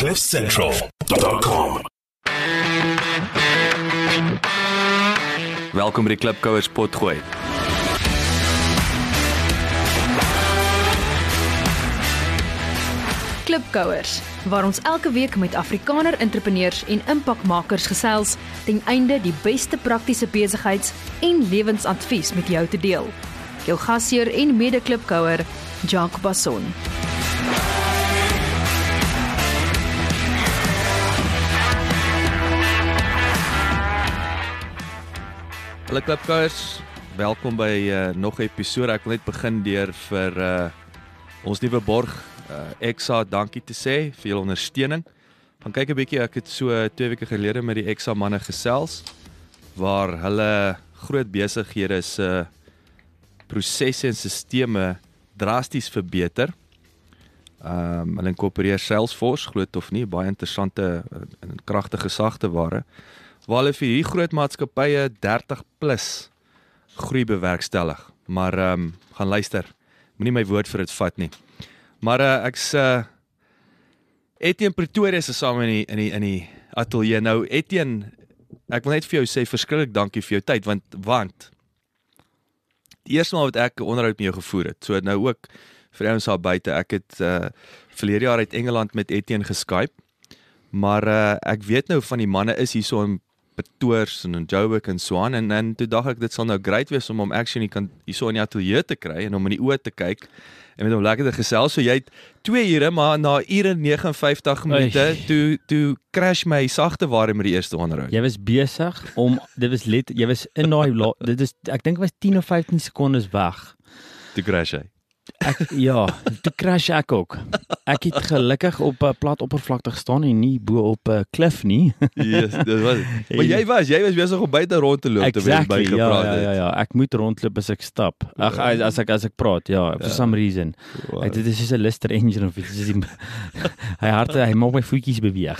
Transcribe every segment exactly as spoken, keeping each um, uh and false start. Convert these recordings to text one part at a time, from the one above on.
cliff central dot com. Welkom by die Klipkouers potgooi. Klipkouers, waar ons elke week met Afrikaner entrepreneurs en impakmakers gesels ten einde die beste praktiese besigheids- en lewensadvies met jou te deel. Jou gasheer en mede-klipkouer, Jacques Basson. Hallo Klipkouers, welkom by uh, nog 'n episode. Ek wil net begin deur vir uh, ons nuwe borg uh, Exa dankie te sê vir julle ondersteuning. Gaan kyk 'n bietjie, ek het so twee weke gelede met die Exa manne gesels waar hulle groot besighede se uh, prosesse en sisteme drasties verbeter. Um, hulle inkorporeer Salesforce, glo of nie, baie interessante en kragtige sagteware. Waar hulle vir hierdie groot maatskappye dertig plus groei bewerkstellig. Maar um, gaan luister, moenie my woord vir dit vat nie. Maar uh, ek's uh, Etienne Pretoria is saam in die, in die, in die atelier. Nou Etienne, ek wil net vir jou sê verskriklik dankie vir jou tyd, want want die eerste maal wat ek 'n onderhoud met jou gevoer het, so nou ook vir ons daar buite, ek het uh, verlede jaar uit Engeland met Etienne geskype, maar uh, ek weet nou van die manne is hier so in Pretoors en in Joburg en so aan, en, en toe dacht ek, dit sal nou great wees om hom actually kan hier so in die atelier te kry, en om in die oë te kyk, en met hom lekker te gesels, so jy het twee ure, maar na ure negenenvyftig minute, toe, toe crash my sagteware met die eerste onderhoud. Jy was besig om, dit was let, jy was in daai, dit is, ek dink was tien of vyftien sekondes weg. Toe crash hy. Ek, ja, toe crash ek ook. Ek het gelukkig op 'n plat oppervlakte gestaan en nie bo op 'n klif nie. Yes, dit was. Maar jy was, jy was besig om buite rond te loop, exactly, terwyl jy gepraat het. Ja, ja, ja, ek moet rondloop as ek stap. Ag, as ek as ek praat, ja, for ja. some reason. Wow. Ek, dit is soos 'n Lister engine of iets. Hy harte, hy maak my voetjies beweeg.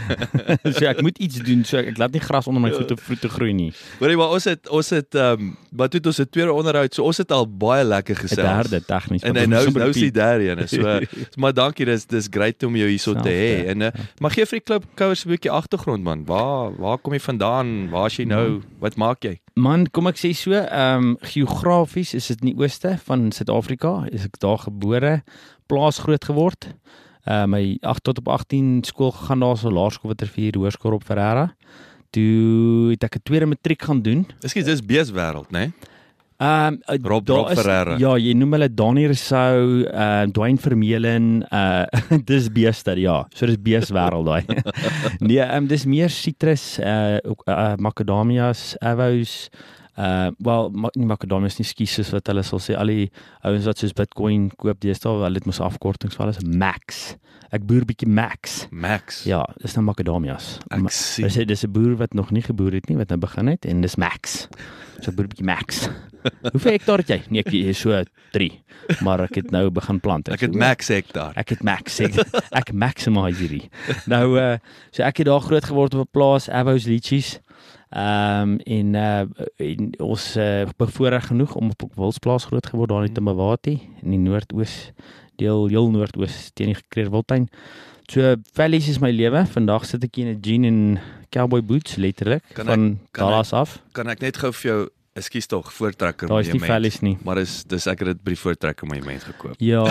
So ek moet iets doen, so ek, ek laat nie gras onder my voete voete groei nie. Hoorie, maar ons het ons het ehm um, wat het ons het tweede onderhoud, so ons het al baie lekker gesels. 'n Derde tegnies. En, en nou nou is die derde een. So, so maar dankie, dis dis great om jou hierso te hê. En uh, maar gee vir die Klipkouers 'n bietjie agtergrond man. Waar waar kom jy vandaan? Waar is jy nou? Wat maak jy? Man, kom ek sê so, ehm um, geografies is dit in die ooste van Suid-Afrika. Is ek daar gebore, plaas groot geword. Uh, my agt tot op agttien skool gegaan daar so laerskool wat er vier hoërskool op Ferreira. Toe het ek 'n tweede matriek gaan doen. Ekskuus, dis beeswêreld, né? Nee? Um, Rob, Rob is, Ferreira. Ja, jy noem hulle Dani Rousseau, uh, Dwayne Vermeulen, uh, dis beeste, ja, so dis beeswêreld daai. Nee, um, dis meer citrus, uh, uh, macadamias, avos, uh, wel, nie macadamias nie, skies soos wat hulle sal sê, al die ouens wat soos Bitcoin koop deesdae, hulle het mos afkortings vir alles, Max. Ek boer bietjie Max. Max. Ja, dis nou macadamias. Ek sien. Dis dis 'n boer wat nog nie geboer het nie, wat nou begin het, en dis Max. So ek boer bietjie Max. Hoeveel hektaar het jy? Nee, ek is so drie, maar ek het nou begin plant. Ek het Max hektaar. Ek het Max, ek, ek maximise hierdie. Nou, uh, so ek het daar groot geword op 'n plaas, avos, lychees, um, en, uh, en ons uh, bevoorreg genoeg om op 'n wildsplaas groot geword, daar in Timawati, in die noordoos, deel, heel noordoos, teen die Kreerwiltuin. So, valleys is my lewe, vandag sit ek in 'n jean en cowboy boots, letterlik, kan van ek, kan Dallas ek, af. Kan ek net gou vir jou, ekskuus tog, voortrekker Daar is nie valleys nie. Maar is, dis ek het dit by die voortrekker monument gekoop. Ja,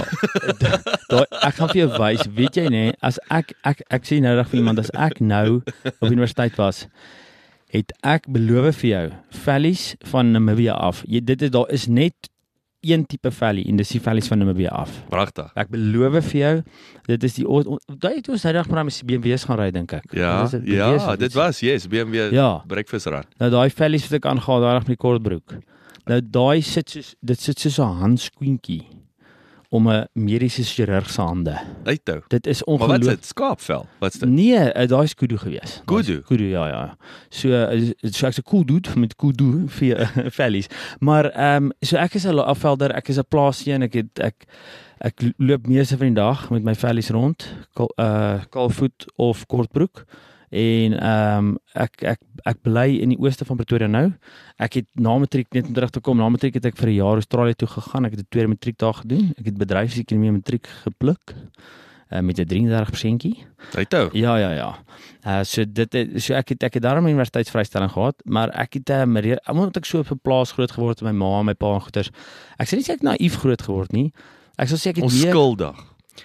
da, ek gaan vir jou wys, weet jy nie, as ek, ek, ek sê nou dag vir iemand, as ek nou op universiteit was, het ek beloof vir jou, valleys van Namibia af, jy, dit is, daar is net een tipe valley, en dis die valleys van Namibia af. Pragtig. Ek beloof vir jou, dit is die, daai het ons nou dag maar met B M W's gaan ry, dink ek. Ja, Dit is, ja, dit, dit was, yes, B M W Ja. breakfastran. Nou daai valleys wat ek aangaan, daar met die kortbroek. Nou daai sit soos, dit sit soos 'n handskoentjie om 'n mediese chirurg se hande. Uithou. Dit is Maar wat ongelooflik. is dit? Skaapvel? Wat's dit? Nee, uh, daai is kudu gewees. Kudu? Kudu, ja, ja. So, uh, so ek's 'n cool dude met kudu vir uh, vellies. Maar, ehm, um, so ek is 'n afvelder, ek is 'n plaasseun, ek het, ek, ek loop meeste van die dag met my vellies rond, kal, uh, kaalvoet of kortbroek. En ehm um, ek ek ek bly in die ooste van Pretoria nou. Ek het na matriek net om terug te kom. Na matriek het ek vir 'n jaar Australië toe gegaan. Ek het 'n tweede matriek daar gedoen. Ek het bedryfsekonomie matriek gepluk. uh, met 'n drie en dertig persentjie. Righto. Ja, ja, ja. Uh, so dit het, so ek het ek het daarom 'n universiteitsvrystelling gehad, maar ek het 'n uh, meer omdat ek so op 'n plaas groot geword het met my ma en my pa en goeters. Ek sê nie sê ek naïef groot geword nie. Ek sal sê ek het Onskuldig.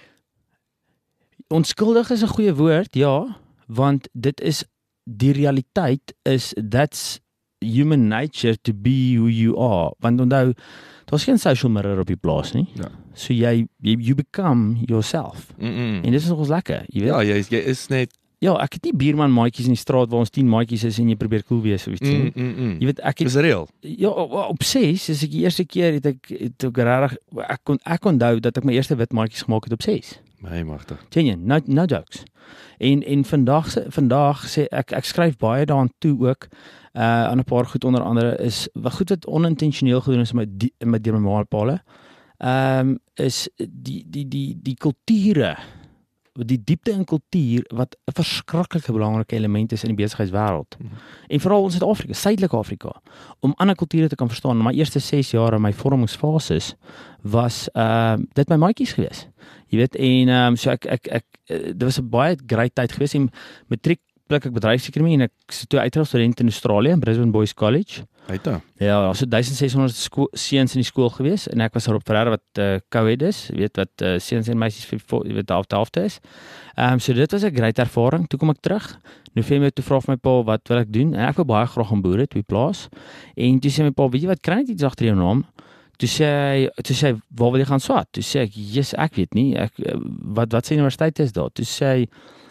Onskuldig is 'n goeie woord, ja, want dit is die realiteit is that's human nature to be who you are. Want onthou, daar's geen social mirror op die plaas nie. Ja. So jy, jy you become yourself. Mm -mm. En dit is nogals lekker, jy weet. Ja, jy is, jy is net Ja, ek het nie buurman maatjies in die straat waar ons tien maatjies is en jy probeer cool wees of iets nie. mm, mm, mm. Jy weet, ek het Dis reël. ja, op, op ses, as ek die eerste keer het ek het ek regtig ek kon ek onthou dat ek my eerste wit maatjies gemaak het op ses. My magtig. Genuine, no no jokes. En en vandag se vandag sê ek ek skryf baie daaraan toe ook uh aan 'n paar goed onder andere is wat goed wat onintentioneel gedoen is met die, met die normaalpale. Ehm um, is die die die die kulture die diepte in kultuur wat 'n verskriklike belangrike element is in die besigheidswêreld. Mm. En veral in Suid-Afrika, Suidelike Afrika, om ander kulture te kan verstaan. In my eerste ses jaar in my vormingsfases was ehm uh, dit my maatjies gewees. Jy weet, en ehm um, so ek ek ek uh, dit was 'n baie great tyd gewees. En matriek pluk ek bedryfsekonomie en ek is toe uitgehaal student in Australië in Brisbane Boys College. Righto. Ja, daar was so sixteen hundred seuns in die skool gewees en ek was daarop verder wat uh, co-ed is, jy weet wat uh, seuns en meisies jy weet half half is. Ehm um, so dit was 'n great ervaring. Toe kom ek terug. November toe vra my pa wat wil ek doen? En ek wou baie graag gaan boere toe plaas. En toe sê my pa, weet jy wat, kry net iets agter jou naam. Toe sê hy, toe sê hy, waar wil jy gaan swat? Toe sê ek, "Jesus, ek weet nie. Ek wat wat se universiteit is daar?" Toe sê hy,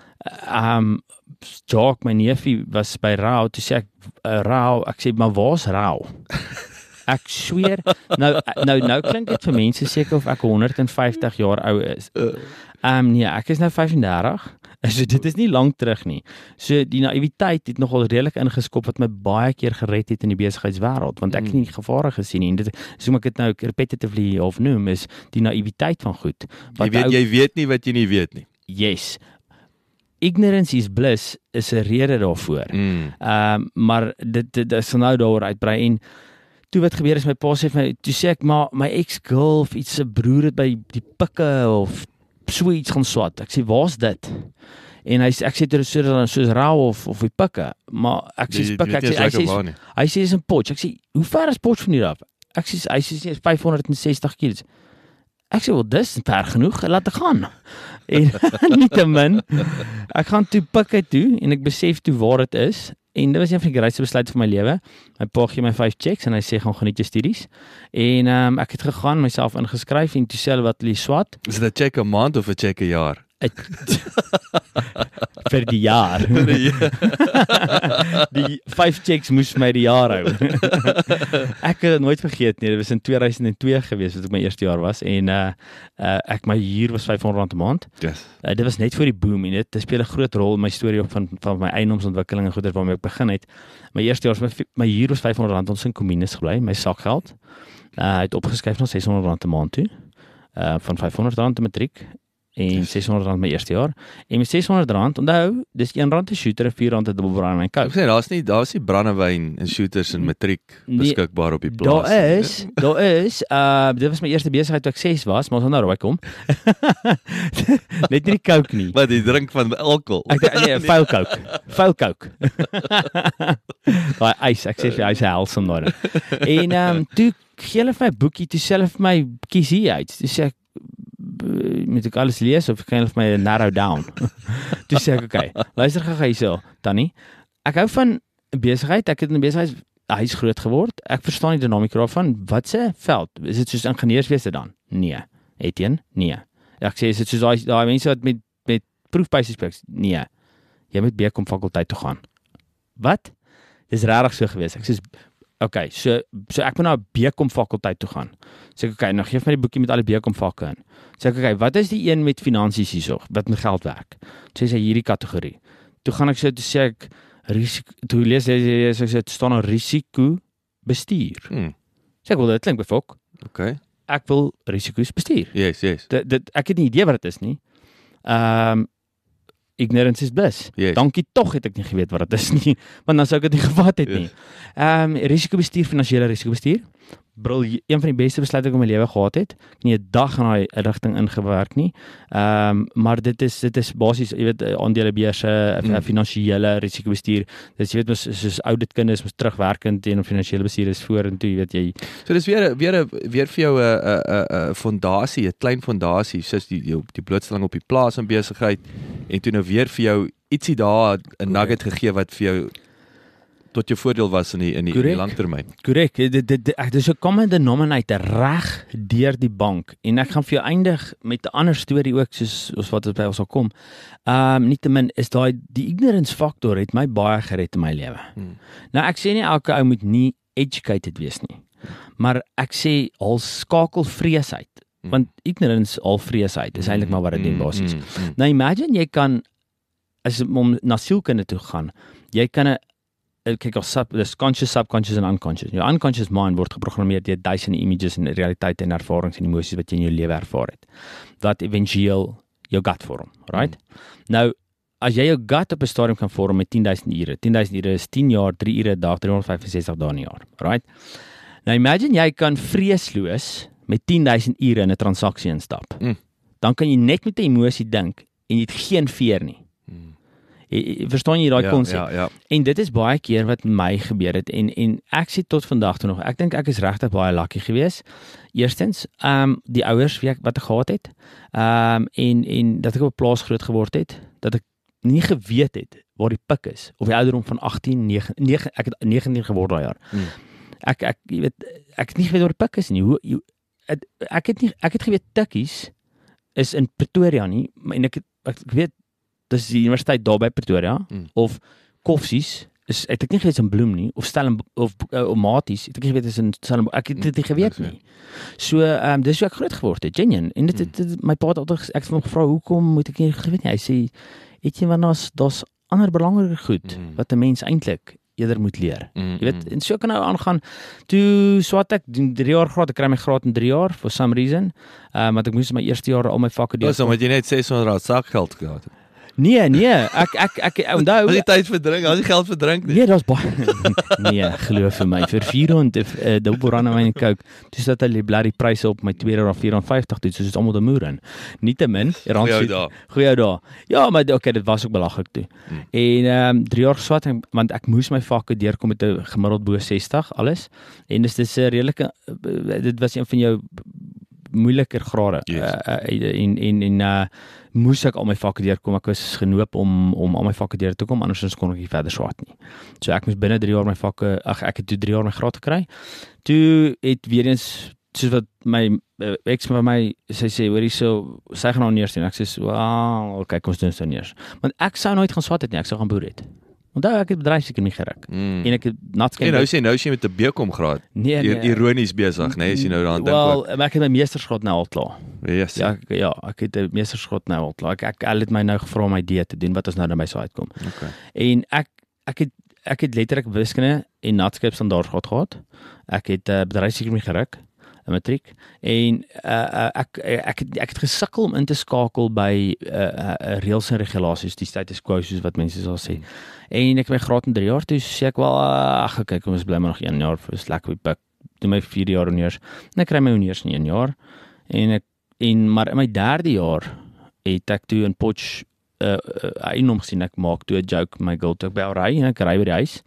ehm um, Jock, my neefie was by Rau, toe sê ek, uh, Rau, ek sê, maar waar's Rau? Ek sweer, nou, nou, nou klink dit vir mense seker of ek honderd en vyftig jaar oud is. Ehm um, nee, ek is nou vyf en dertig, so dit is nie lank terug nie. So die naïwiteit het nogal redelik ingeskop wat my baie keer gered het in die besigheidswêreld, want ek het nie die gevare gesien nie. En dit, so ek dit nou repetitively of noem, is die naïwiteit van goed. Jy weet, jy weet nie wat jy nie weet nie. Yes. Ignorance is bliss is 'n rede daarvoor. Ehm Mm. um, maar dit dit is nou daar uitbrei en toe wat gebeur is my pa sê vir my toe sê ek maar my ex-girl of iets se broer het by die pikke of so iets gaan swat. Ek sê waar's dit? En hy sê ek sê dit is soos soos Rau of of die pikke, maar ek sê pikke ek sê hy sê hy sê is 'n potch. Ek sê hoe ver is potch van hier af? Ek sê hy sê is vyf honderd sestig kilometers. Ek sê, wel, dis ver genoeg, laat ek gaan. En nietemin, ek gaan toe pikke toe, en ek besef toe waar het is, en dit was een van die grootste besluite van my lewe. My pa gee my vyf checks, en hy sê, gaan geniet jou studies. En um, ek het gegaan, myself ingeskryf, en toe sê hulle wat hulle swat. Is dit 'n check 'n maand of 'n check 'n jaar? Vir die jaar. Die vyf checks moes my die jaar hou. Ek het nooit vergeet nie, dit was in twee duisend twee gewees wat ek my eerste jaar was en uh, uh ek my huur was vyf honderd rand 'n maand. Yes. Uh, dit was net voor die boom en dit, dit speel 'n groot rol in my storie op van van my eiendomsontwikkeling en goeder waarmee ek begin het. My eerste jaar was my my huur was vyf honderd rand, ons in kommunes gebly, my sakgeld. Uh het opgeskryf na ses honderd rand 'n maand toe. Uh van vyf honderd rand te matriek. En ses honderd rand my eerste jaar. En met ses honderd rand, onthou, dis een rand 'n shooter en vier rand 'n dubbelbrand en coke. Ek sê daar's nie daar's nie brandewyn en shooters en matriek beskikbaar op die plaas. Daar is, daar is, uh dit was my eerste besigheid toe ek ses was, maar ons gaan nou raai kom. Net nie die coke nie. Wat jy drink van alkohol. Ek nee, vuil coke. Vuil coke. Daai ys, ek sê vir hy is helsam daar. En um toe gee hulle vir my boekie, toe sê hulle vir my kies hier uit. Toe sê ek moet ek alles lees of kan hulle vir my narrow down. Toe sê ek, okay, luister gou hierso, Tannie. Ek hou van besigheid, ek het in 'n besigheid huis groot geword. Ek verstaan die dinamika daarvan. Wat se veld? Is dit soos ingenieurswese dan? Nee. Etienne? Nee. Ek sê is dit soos daai daai mense wat met met proefbuise speel? Nee. Jy moet B Kom fakulteit toe gaan. Wat? Dis regtig so gewees. Ek sê okay, so so ek moet na B Kom fakulteit toe gaan. Sê ek okay, nou gee my die boekie met al die B Kom vakke in. Sê ek okay, wat is die een met finansies hierso wat met geld werk? Sê sy hierdie kategorie. Toe gaan ek sê toe sê ek risiko toe lees jy sê dit staan nou risiko bestuur. Hmm. Sê ek wel dit klink befok. Okay. Ek wil risiko's bestuur. Yes, yes. Dit dit ek het nie idee wat dit is nie. Ehm um, ignorance is bliss. Yes. Dankie tog het ek nie geweet wat dit is nie, want dan sou ek dit nie gevat het nie. Ehm um, risikobestuur, finansiële risikobestuur. briljant, een van die beste besluite ek in my lewe gehad het. Ek het nie 'n dag in daai rigting ingewerk nie. Ehm um, maar dit is dit is basies, jy weet, aandelebeurse, mm. finansiële risikobestuur. Dis jy weet mos soos ouditkunde is mos terugwerkend en finansiële bestuur is vorentoe, jy weet jy. So dis weer weer weer vir jou 'n 'n 'n fondasie, 'n klein fondasie, soos die die, die blootstelling op die plaas en besigheid en toe nou weer vir jou ietsie daar 'n nugget gegee wat vir jou tot jou voordeel was in die in die, die langtermyn. Korrek. Dit dit dit is 'n common denominator reg deur die bank en ek gaan vir jou eindig met 'n ander storie ook soos ons wat by ons sal kom. Ehm um, nietemin is daai die ignorance faktor het my baie gered in my lewe. Hmm. Nou ek sê nie elke ou moet nie educated wees nie. Maar ek sê al skakel vrees uit. Hmm. Want ignorance al vrees uit is eintlik maar wat dit doen basies. Hmm. Hmm. Nou imagine jy kan as om na sielkunde toe gaan, jy kan 'n kyk of sub, dis conscious, subconscious en unconscious. Jou unconscious mind word geprogrammeer deur duisende images en realiteite en ervarings en emosies wat jy in jou lewe ervaar het. Wat eventueel jou gut vorm, right? Mm. Nou, as jy jou gut op 'n stadium kan vorm met tien duisend ure, tien duisend ure is tien jaar, drie ure 'n dag, driehonderdvyfensestig dae 'n jaar, right? Nou imagine jy kan vreesloos met tien duisend ure in 'n transaksie instap. Mm. Dan kan jy net met 'n emosie dink en jy het geen veer nie. Verstaan jy daai konsep? Ja, ja, ja. En dit is baie keer wat met my gebeur het en en ek sê tot vandag toe nog, ek dink ek is regtig baie lucky geweest. Eerstens, ehm um, die ouers wie ek wat ek gehad het, ehm um, en en dat ek op 'n plaas groot geword het, dat ek nie geweet het waar die pik is of die ouderdom van agttien, negen, negen ek het negentien geword daai jaar. Hmm. Ek ek jy weet ek het nie geweet waar die pik is nie. Hoe jy, ek het nie ek het geweet tikkies is in Pretoria nie, en ek het, ek weet dis die universiteit daar by Pretoria, mm. of Koffsies, is, het ek nie geweet is in Bloem nie, of Stellenbosch, of uh, Maties, het ek nie geweet is in Stellenbosch, ek het dit nie geweet nie. So, um, dis hoe ek groot geword het, genuine, en dit, dit, dit my pa het altyd, ek het hom gevra, hoekom moet ek nie geweet nie, hy sê, weet jy, want daar's, daar's ander belangrike goed, mm. wat 'n mens eintlik eerder moet leer. Mm, jy weet, en so kan nou aangaan, toe swat ek, doen drie jaar graad, ek kry my graad in drie jaar, for some reason, um, want ek moes my eerste jaar al my vakke deur. Dis omdat jy net seshonderd rand sakgeld gehad het. Nee, nee, ek ek ek onthou, as jy tyd verdrink, as jy geld verdrink nie. Nee, daar's baie. Nee, glo vir my, vir vier rand uh, dubbel rand wyn en coke, dis dat hulle bloody pryse op my tweede rand vier rand vyftig toe, soos dit almal te moer in. Nietemin, rand goeie dae. Goeie dae. Ja, maar okay, dit was ook belaglik toe. Hmm. En ehm um, drie jaar swat, want ek moes my vakke deurkom met 'n gemiddeld bo sestig alles. En dis dis 'n redelike uh, dit was een van jou moeiliker grade. Yes. Uh, en en en uh, moes ek al my vakke deurkom. Ek was genoop om om al my vakke deur te kom, anders kon ek nie verder swat nie. So ek moes binne drie jaar my vakke, ag ek het toe drie jaar my graad gekry. Toe het weer eens soos wat my uh, ex van my sy sê, hoor hierso, sy gaan nou neers doen. Ek sê, "Wow, okay, kom ons doen dit nou neers." Want ek sou nooit gaan swat het nie, ek sou gaan boer het. Onthou ek het bedryfseker geruk. Mm. En ek het natskyn. En nou sê nou sê jy met 'n B Com graad. Nee, nee. Ironies besig, nee, as jy nou daaraan dink. Wel, ek het my meestersgraad nou al klaar. Yes. Ja, ek, ja, ek het 'n meestersgraad nou al klaar. Ek ek hulle het my nou gevra om my D te doen wat ons nou na my side uitkom. Okay. En ek ek het ek het letterlik wiskunde en natskap standaard gehad gehad. Ek het uh, bedryfseker geruk. Matriek en uh, ek ek het ek het gesukkel om in te skakel by uh, uh, reëls en regulasies, die status quo soos wat mense sal sê. En ek het my graad in drie jaar toe sê ek wel ag kyk kom ons bly maar nog een jaar vir lekker by pik. Doen my vier jaar honeurs. En ek kry my honeurs in een jaar. En ek en maar in my derde jaar het ek toe in Potch uh, uh, eienaam gesien ek maak toe 'n joke my girl toe by haar ry en ek ry by die huis.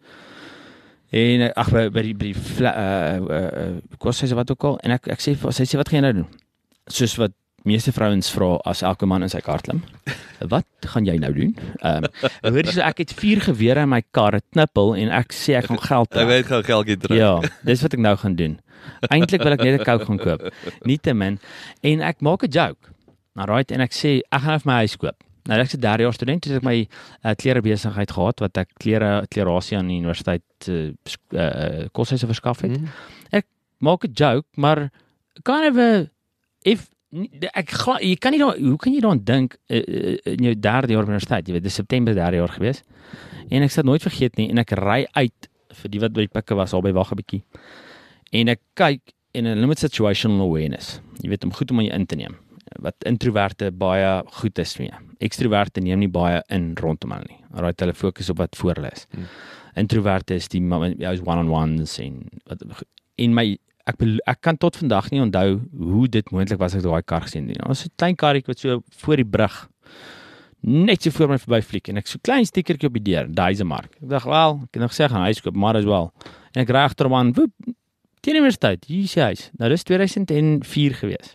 En ag by by die by die uh uh kos sê sy wat ook al en ek ek sê sy sê wat gaan jy nou doen? Soos wat meeste vrouens vra as elke man in sy kar klim. Wat gaan jy nou doen? Ehm um, hoor jy so ek het vier gewere in my kar, 'n knippel en ek sê ek gaan geld trek. Ek weet gaan geldjie trek. Ja, dis wat ek nou gaan doen. Eintlik wil ek net 'n Coke gaan koop. Nietemin en ek maak 'n joke. Alright en ek sê ek gaan vir my huis koop. Nou ek is 'n derde jaar student, het ek my uh, klere besigheid gehad wat ek klere klerasie aan die universiteit uh, uh, koshuise verskaf het. Mm. Ek maak 'n joke, maar kind of a, if ek jy kan nie daar hoe kan jy daaraan dink uh, in jou derde jaar universiteit, jy weet, dis September derde jaar gewees. En ek sal nooit vergeet nie en ek ry uit vir die wat by die pikke was al by wag 'n bietjie. En ek kyk in 'n limit situational awareness. Jy weet om goed om aan jou in te neem. Wat introverte baie goed is mee. Extroverte neem nie baie in rondom hulle nie. Alraai, hulle fokus op wat voor hulle is. Hmm. Introverte is die ou's one-on-ones en wat in my ek ek kan tot vandag nie onthou hoe dit moontlik was ek daai kar gesien het. Ons het 'n klein karretjie wat so voor die brug net so voor my verby fliek en ek so klein stickertjie op die deur, Duisemark. Ek dink, wel, ek het nog gesê gaan huis koop, maar as wel. En ek ry agter hom aan, woep, teen die universiteit, hier is die huis. Nou dis twee duisend vier gewees.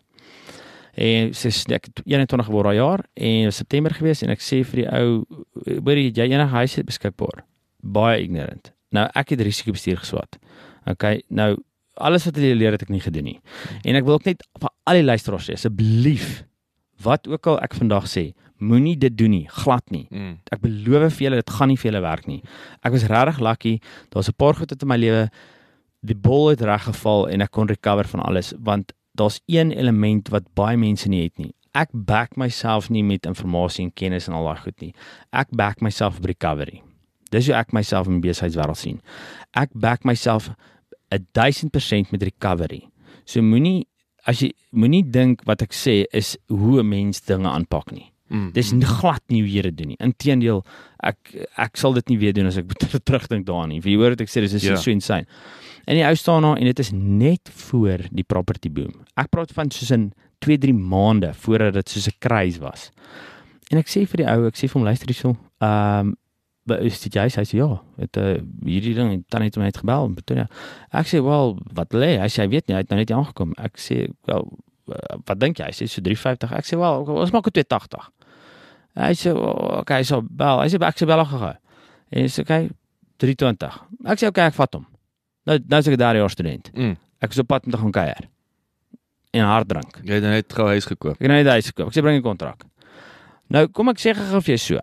En sy is ek eenentwintig geword daai jaar en was September gewees en ek sê vir die ou, hoorie, jy enige huis beskikbaar. Baie ignorant. Nou ek het risiko bestuur geswat. Okay, nou alles wat jy leer het ek nie gedoen nie. En ek wil ook net vir al die luisteraars sê, asseblief, wat ook al ek vandag sê, moenie dit doen nie, glad nie. Mm. Ek beloof vir julle, dit gaan nie vir julle werk nie. Ek was regtig lucky, daar's 'n paar goed in my lewe, die bol het reg geval en ek kon recover van alles, want daar's een element wat baie mense nie het nie. Ek back myself nie met informasie en kennis en al daai goed nie. Ek back myself op recovery. Dis hoe ek myself in die besigheidswêreld sien. Ek back myself duisend persent met recovery. So moenie as jy moenie dink wat ek sê is hoe 'n mens dinge aanpak nie. Mm. Dis glad nie hoe jy dit doen nie. Inteendeel, ek ek sal dit nie weer doen as ek terugdink daaraan nie. Vir jy hoor wat ek sê, dis is Ja. so insane. En die ou staan daar en dit is net voor die property boom. Ek praat van soos in twee drie maande voordat dit soos 'n craze was. En ek sê vir die ou, ek sê vir hom luister hierso, ehm um, is dit jy? Hy sê ja, het uh, hierdie ding en dan het hom net gebel, Pretoria. Ek sê wel, wat lê? Hy sê hy weet nie, hy het nou net aangekom. Ek sê wel, wat dink jy? Hy sê so drie vyftig. Ek sê wel, ons maak dit twee agtig. Hy sê okay, so bel. Hy sê ek sê bel gou. En hy sê okay, drie twintig. Ek sê okay, ek vat hom. Nou nou is ek daar jaar student. Mm. Ek is op pad om te gaan kuier. En hard drink. Jy het net gou huis gekoop. Ek het nou net huis gekoop. Ek sê bring 'n kontrak. Nou kom ek sê gou vir jou so.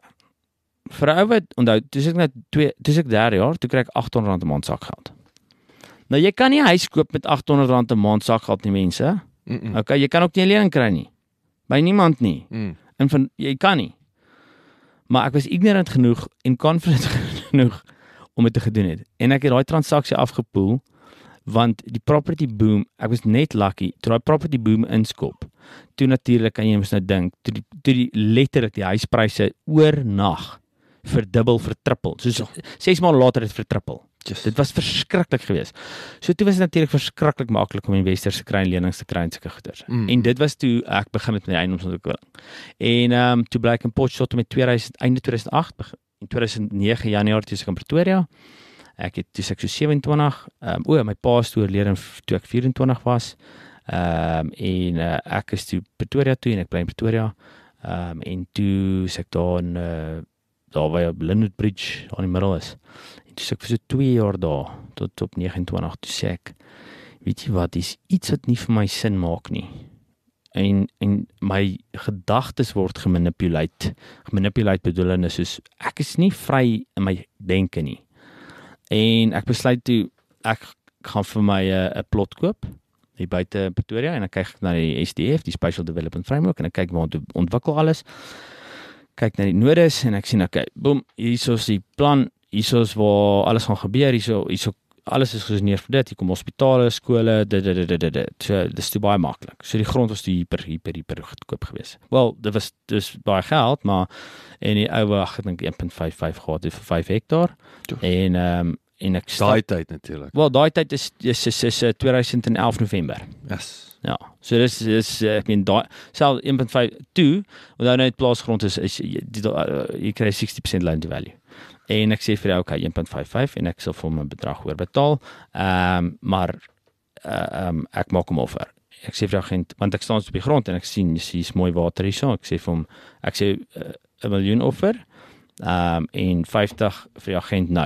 Vir 'n ou wat onthou, toe ek net twee, toe ek derde jaar, toe kry ek agthonderd rand 'n maand sakgeld. Nou jy kan nie huis koop met agthonderd rand 'n maand sakgeld nie, mense. Mm -mm. Okay, jy kan ook nie 'n lening kry nie. By niemand nie. Mm. En van jy kan nie. Maar ek was ignorant genoeg en confident genoeg om dit te gedoen het. En ek het daai transaksie afgepoel want die property boom, ek was net lucky toe daai property boom inskop. Toe natuurlik kan jy mos nou dink, toe die, toe die letterlik die huispryse oornag verdubbel, vertrippel. So ses maande later het vertrippel. Just. Dit was verskriklik geweest. So toe was dit natuurlik verskriklik maklik om investors te kry en lenings te kry en sulke goeders. Mm. En dit was toe ek begin het met die eiendomsontwikkeling. En ehm um, toe bly ek in Potchefstroom met tweeduisend einde tweeduisend agt begin. In tweeduisend nege Januarie toe ek in Pretoria. Ek het toe ek so sewentwintig, ehm um, o, my pa is toe oorlede toe ek vyf-en-twintig was. Ehm um, en uh, ek is toe Pretoria toe en ek bly in Pretoria. Ehm um, en toe is ek daar in uh, daar by op Lynnwood Bridge aan die middel is. En toe is ek vir so twee jaar daar tot op nege en twintig toe sê ek, weet jy wat, dis iets wat nie vir my sin maak nie. En en my gedagtes word gemanipuleer. Gemanipuleer bedoelende soos ek is nie vry in my denke nie. En ek besluit toe ek gaan vir my 'n uh, plot koop hier buite Pretoria en ek kyk na die S D F, die Spatial Development Framework en ek kyk waar dit ontwikkel alles. Kyk na die nodes en ek sien okay, boem, hierso is die plan, hierso is waar alles gaan gebeur, hierso hierso alles is gesoneer vir dit, hier kom hospitale, skole, dit dit dit dit dit. So dis te baie maklik. So die grond was te hyper hyper hyper goedkoop geweest. Wel, dit was dis baie geld, maar en die ou wag ek dink een komma vyf vyf gehad vir vyf hektaar. En ehm um, en ek daai tyd natuurlik. Wel, daai tyd is is is, is, is tweeduisend elf November. Yes. Ja. So dis is ek meen daai self een komma vyf toe, want nou net plaasgrond is is jy, die, uh, jy kry sixty percent loan to value. En ek sê vir jou okay, een komma vyf vyf en ek sal vir hom 'n bedrag oorbetaal. Ehm um, maar ehm uh, um, ek maak hom offer. Ek sê vir jou agent, want ek staan op die grond en ek sien hier's mooi water hierso. Ek sê vir hom ek sê 'n uh, miljoen offer. Ehm um, en vyftig vir die agent nou.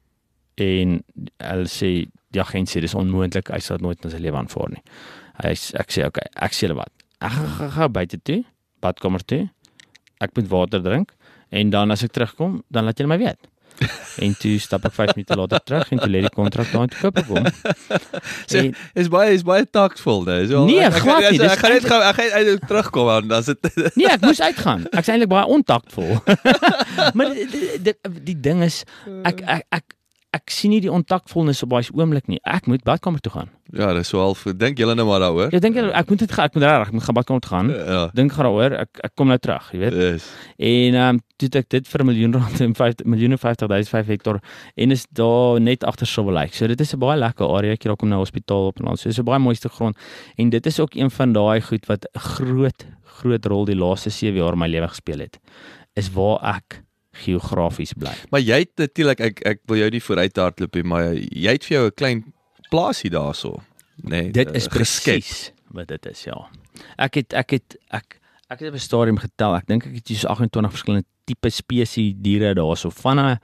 En hulle sê die agent sê dis onmoontlik, hy sal nooit in sy lewe aanvaar nie. Hy ek sê okay, ek sê hulle wat. Ek gaan gaan buite toe, badkamer toe. Ek moet water drink en dan as ek terugkom, dan laat julle my weet. En toe stap ek vyf minute later terug en toe lê die kontrak daar en toe koop ek hom. Sê, is baie is baie tactful nou. So, Nee, ek, glad ek, nie, ek, dis ek gaan net gou ek gaan uit terugkom dan dan sit Nee, ek moes uitgaan. Ek is eintlik baie ontaktvol. Maar die, die, die, die ding is ek ek ek ek sien nie die ontakvolnis op daai oomblik nie. Ek moet badkamer toe gaan. Ja, dis so half, dink julle nou maar daaroor. Ek dink ek moet dit ek moet reg, ek moet gaan badkamer toe gaan. Ja. Dink gaan daaroor, ek ek kom nou terug, jy weet. Yes. En ehm um, toe het ek dit vir 'n miljoen rand en vyf miljoen vyftig duisend vyf hektar en is daar net agter Silver Lake. So dit is 'n baie lekker area. Ek hier kom nou hospitaal op en al. So dis 'n baie mooiste grond en dit is ook een van daai goed wat 'n groot groot rol die laaste sewe jaar in my lewe gespeel het. Is waar ek geografies bly. Maar jy het natuurlik ek ek wil jou nie vooruit hardloop nie, maar jy het vir jou 'n klein plaasie daarso. Nee, Dit is uh, geskep. presies wat dit is, ja. Ek het ek het ek ek het op 'n stadium getel. Ek dink ek het hier so agt en twintig verskillende tipe spesies diere daarso van 'n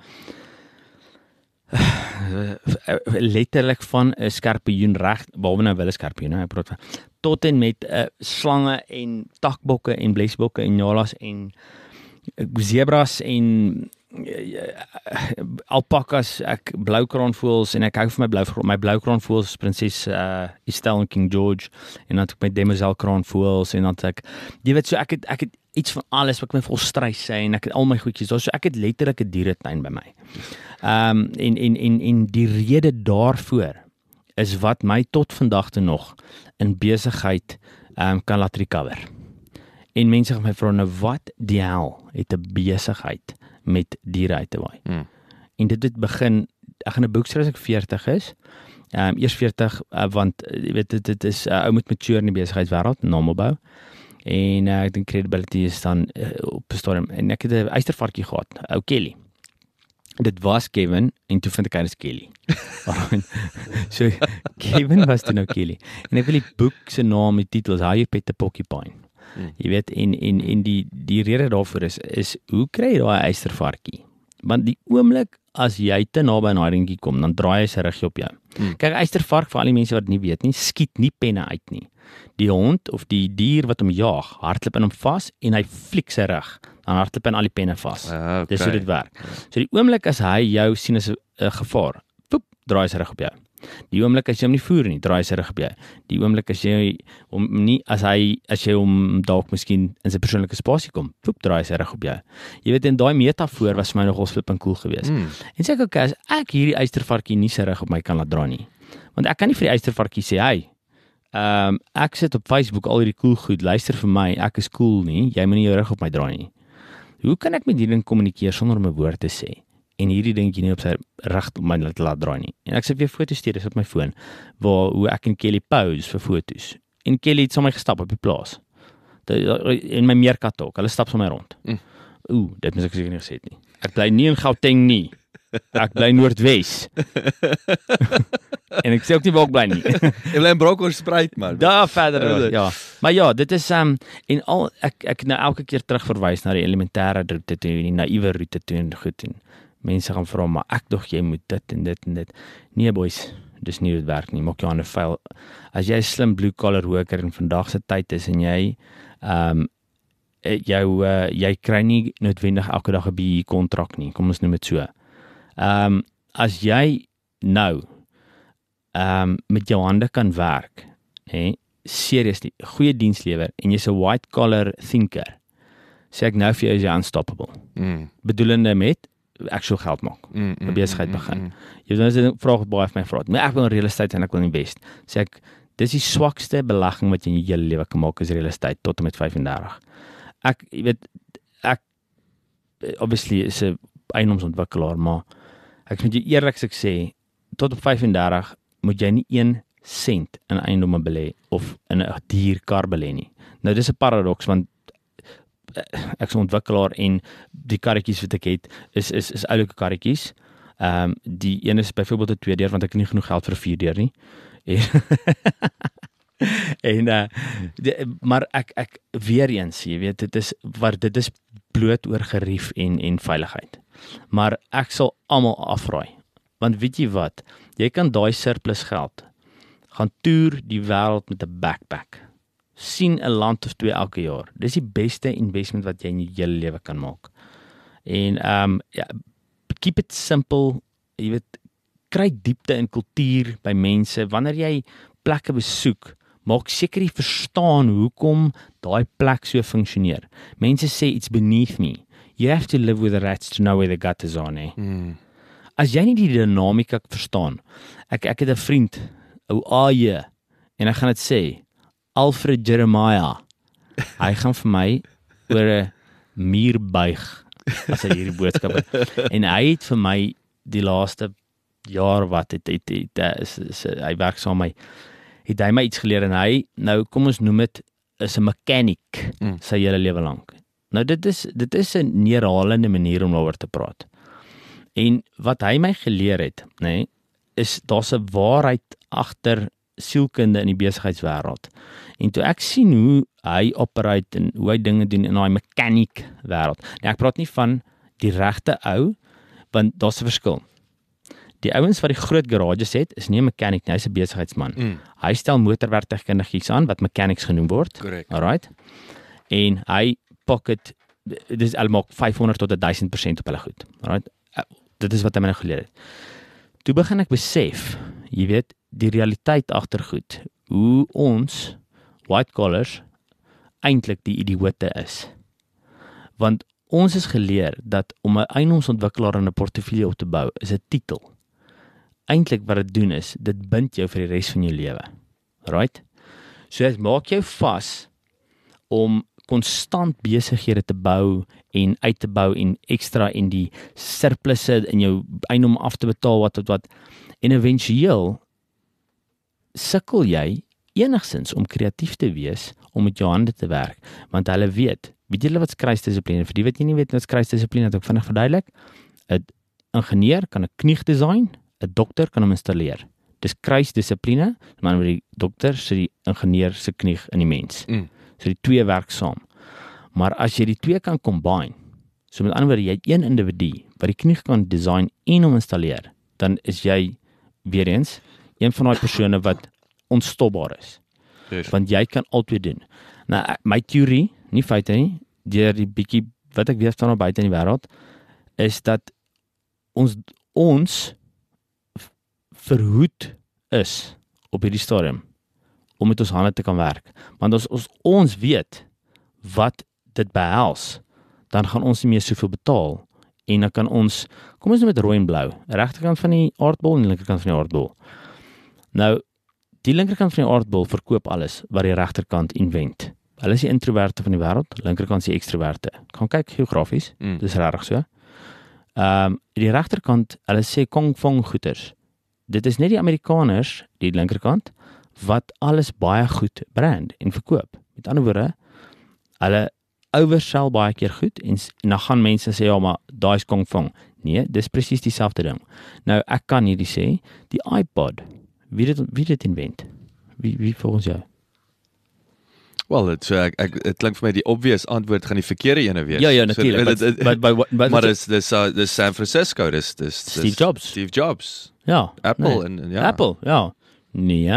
letterlik van 'n skorpioen reg, behalwe nou wel 'n skorpioen, ek praat van tot en met 'n uh, slange en takbokke en blesbokke en nyalas en zebras en uh, alpakas, ek bloukraanvoëls en ek hou van my blou my bloukraanvoëls prinses uh, Estelle en King George en dan het ek my demoiselle kraanvoëls en dan het ek jy weet so ek het ek het iets van alles wat ek my vol strys sê en ek het al my goedjies daar so ek het letterlik 'n dieretuin by my. Ehm um, en en en en die rede daarvoor is wat my tot vandag toe nog in besigheid ehm um, kan laat recover. En mense gaan my vra nou wat die hel het 'n besigheid met diere uit te waai. Hmm. En dit het begin ek gaan 'n boek skryf as ek veertig is. Ehm um, eers veertig uh, want jy weet dit dit is 'n uh, ou moet mature in die besigheidswêreld, namelbou. En uh, ek dink credibility is dan uh, op 'n stadium en ek het 'n eystervarkie gehad, ou Kelly. Dit was Kevin en toe vind ek hy is Kelly. So Kevin was toe nou Kelly. En ek wil die boek se naam die titel is How You Pet the Porcupine. Hmm. Jy weet en en en die die rede daarvoor is is hoe kry jy daai eystervarkie? Want die oomblik as jy te naby aan daai dingetjie kom, dan draai hy sy rug op jou. Hmm. Kyk, eystervark vir al die mense wat nie weet nie, skiet nie penne uit nie. Die hond of die dier wat hom jaag, hardloop in hom vas en hy fliek sy rug. Dan hardloop hy al die penne vas. Ah, okay. Dis hoe dit werk. So die oomblik as hy jou sien as 'n uh, gevaar, poep, draai hy sy rug op jou. Die oomblik as jy hom nie voer nie, draai hy sy rug op jou. Die oomblik as jy hom nie as hy as jy hom dalk miskien in sy persoonlike spasie kom, poep, draai hy sy rug op jou. Jy weet en daai metafoor was vir my nogal flippend cool geweest. Mm. En sê ek okay, as ek hierdie eystervarkie nie sy rug op my kan laat dra nie. Want ek kan nie vir die eystervarkie sê, "Hey, ehm um, ek sit op Facebook al hierdie cool goed, luister vir my, ek is cool nie, jy moet nie jou rug op my draai nie." Hoe kan ek met hierdie ding kommunikeer sonder om 'n woord te sê? En hierdie dingetjie nie op sy reg op my laat, laat draai nie. En ek sit weer foto's stuur op my foon waar hoe ek en Kelly pose vir foto's. En Kelly het saam my gestap op die plaas. In my meerkat ook. Hulle stap saam my rond. Mm. Ooh, dit moet ek seker nie gesê het nie. Ek bly nie in Gauteng nie. Ek bly Noordwes. En ek sê ook nie waar ek bly nie. Jy bly in Bronkhorstspruit man. Daar verder ja. Maar ja, dit is um, en al ek ek nou elke keer terug verwys na die elementêre roete toe, die naïewe roete toe en goed en mense gaan vra maar ek dog jy moet dit en dit en dit. Nee boys, dis nie hoe dit werk nie. Maak jou hande vuil. As jy 'n slim blue collar worker in vandag se tyd is en jy ehm um, jou uh, jy kry nie noodwendig elke dag 'n B E kontrak nie. Kom ons noem dit so. Ehm um, as jy nou ehm um, met jou hande kan werk, hè, seriously, goeie diens lewer en jy's 'n white collar thinker. Sê ek nou vir jou is jy unstoppable. Mm. Bedoelende met actual geld maak. Mm, mm, 'n besigheid begin. Mm, mm, mm. Jy weet nou vra baie van my vrou. Maar ek wil in real estate en ek wil invest. Sê ek dis die swakste belegging wat jy in jou hele lewe kan maak is real estate tot en met vyf en dertig. Ek jy weet ek obviously is 'n eiendomsontwikkelaar, maar ek moet jou eerlik sê tot op vyf en dertig moet jy nie een sent in eiendomme belê of in 'n dierkar belê nie. Nou dis 'n paradoks want ek is 'n ontwikkelaar en die karretjies wat ek het is is is oulike karretjies. Ehm um, die een is byvoorbeeld 'n twee deur want ek het nie genoeg geld vir 'n vier deur nie. En en uh, die, maar ek ek weer eens, jy weet dit is wat dit is bloot oor gerief en en veiligheid. Maar ek sal almal afraai. Want weet jy wat? Jy kan daai surplus geld gaan toer die wêreld met 'n backpack. Sien 'n land of twee elke jaar. Dis die beste investment wat jy in jou hele lewe kan maak. En ehm um, ja, keep it simple. Jy weet, kry diepte in kultuur by mense. Wanneer jy plekke besoek, maak seker jy verstaan hoekom daai plek so funksioneer. Mense sê it's beneath me. You have to live with the rats to know where the gutters are, nee. Mm. as jy nie die dinamika verstaan, ek ek het 'n vriend, ou Aje, en ek gaan dit sê, Alfred Jeremiah, hy gaan vir my oor 'n muur buig as hy hierdie boodskap het. En hy het vir my die laaste jaar wat het, het, het, het is, is, hy werk saam met my, het hy my iets geleer en hy, nou kom ons noem dit, is 'n mechanic mm. sy hele lewe lank. Nou dit is dit is 'n neerhalende manier om daaroor te praat. En wat hy my geleer het, nê, nee, is daar's 'n waarheid agter sielkunde in die besigheidswêreld. En toe ek sien hoe hy operate en hoe hy dinge doen in daai mechanic wêreld. Nou ek praat nie van die regte ou, want daar's 'n verskil. Die ouens wat die groot garages het, is nie 'n mechanic nie, hy's 'n besigheidsman. Mm. Hy stel motorwerktuigkundiges aan wat mechanics genoem word. Correct. Alright. En hy pocket dis almal vyfhonderd tot duisend persent op hulle goed. Alright. Dit is wat hy my nou geleer het. Toe begin ek besef, jy weet, die realiteit agter goed, hoe ons white collars eintlik die idioote is. Want ons is geleer dat om 'n eiendomsontwikkelaar in 'n portefeulje op te bou, is 'n titel. Eintlik wat dit doen is, dit bind jou vir die res van jou lewe. Right? So dit maak jou vas om konstant besighede te bou en uit te bou en ekstra en die surplusse in jou eiendom af te betaal wat wat wat en éventueel sukkel jy enigsins om kreatief te wees om met jou hande te werk, want hulle weet, weet julle wat skryfdissipline, vir die wat jy nie weet wat skryfdissipline het, ek vinnig verduidelik, 'n ingenieur kan 'n knieg design, 'n dokter kan hom installeer. Dis kruisdissipline, maar die dokter sit die ingenieur se knieg in die mens. Mm. So die twee werk saam. Maar as jy die twee kan combine, so met ander woorde, jy het een individu wat die knieg kan design en hom installeer, dan is jy weer eens een van daai persone wat onstopbaar is. Yes. Want jy kan altyd doen. Nou, my teorie, nie feite nie, deur die bietjie wat ek weet van nou buite in die wêreld, is dat ons ons verhoed is op hierdie stadium om met ons hande te kan werk. Want as ons ons weet wat dit behels, dan gaan ons nie meer soveel betaal en dan kan ons, kom ons met rooi en blou, regterkant van die aardbol en die linkerkant van die aardbol. Nou, die linkerkant van die aardbol verkoop alles wat die regterkant invent. Hulle is die introverte van die wêreld, linkerkant is die ekstroverte. Gaan kyk geografies, mm. dis regtig so. Ehm um, die regterkant, hulle sê kong fong goeders. Dit is net die Amerikaners, die linkerkant, wat alles baie goed brand en verkoop. Met ander woorde, hulle oversell baie keer goed en, en dan gaan mense sê, ja, maar daai is kong fong. Nee, dis presies dieselfde ding. Nou, ek kan hierdie sê, die iPod, wie dit wie dit invent? Wie wie volgens jou? Wel, dit so ek ek dit klink vir my die obvious antwoord gaan die verkeerde ene wees. Ja, ja, natuurlik. So, but, but, but, but, maar dis dis uh, dis San Francisco, dis dis Steve Jobs. Steve Jobs. Ja. Apple nee. en, en ja. Apple, ja. Nee.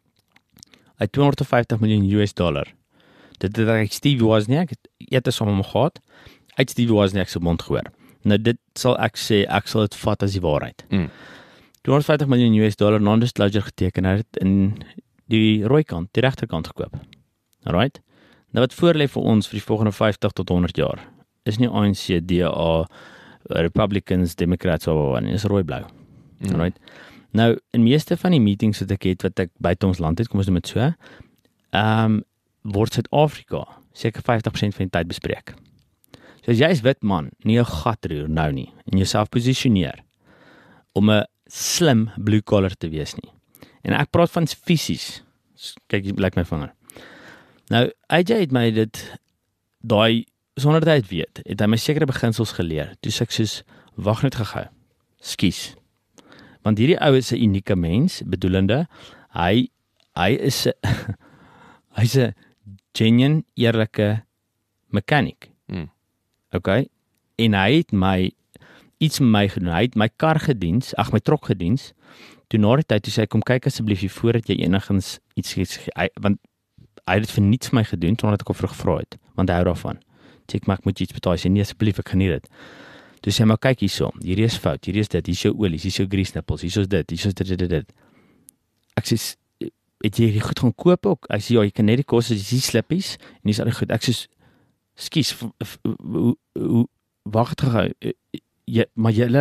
Hy het tweehonderdvyftig miljoen U S dollar. Dit het ek Steve Wozniak, het eers om hom gehad. Uit Steve Wozniak se mond gehoor. Nou dit sal ek sê, ek sal dit vat as die waarheid. Mm. tweehonderdvyftig miljoen U S dollar non-disclosure geteken, hy het in die rooi kant, die regterkant gekoop. Alright? Nou wat voorlê vir ons vir die volgende vyftig tot honderd jaar, is nie A N C, D A, Republicans, Democrats, of nie, is rooi-blou. Mm. Alright? Nou, in meeste van die meetings wat ek het, wat ek buite ons land het, kom ons doen met so, um, word Suid-Afrika seker vyftig persent van die tyd bespreek. So as jy is wit man, nie jou gat roer nou nie, en jouself posisioneer, om 'n slim blue collar te wees nie. En ek praat van fisies, kyk, jy lyk my vinger. Nou, A J het my dit, daai, sonder dat hy het weet, het hy my sekere beginsels geleer, toe sê ek soos, wag net gehou, skies. Want hierdie ou is 'n unieke mens, bedoelende, hy, hy is 'n, hy's 'n genuine, eerlike mechanic. Mm. Okay? En hy het my, iets met my gedoen, hy het my kar gediens, ag my trok gediens, toe na die tyd, toe sê hy, kom kyk asseblief hier voordat jy enigins iets, hy, want hy het dit vir niets vir my gedoen, toen het ek al vroeg gevra het, want hy hou daarvan. Toe ek, maar ek moet iets betaal, hy sê, nee, asseblief, ek geniet dit. Toe sê hy, maar kyk hierso, hierdie is fout, hierdie is dit, hier is jou olies, hier is jou grease-nippels, hier is dit, hier is dit, dit, dit, dit. Ek sê, het jy hierdie goed gaan koop ook? Ek sê, ja, jy kan net die kost, as jy sê slippies, en die is al die goed. Ek sê, skies, wacht gehou, ja, maar jylle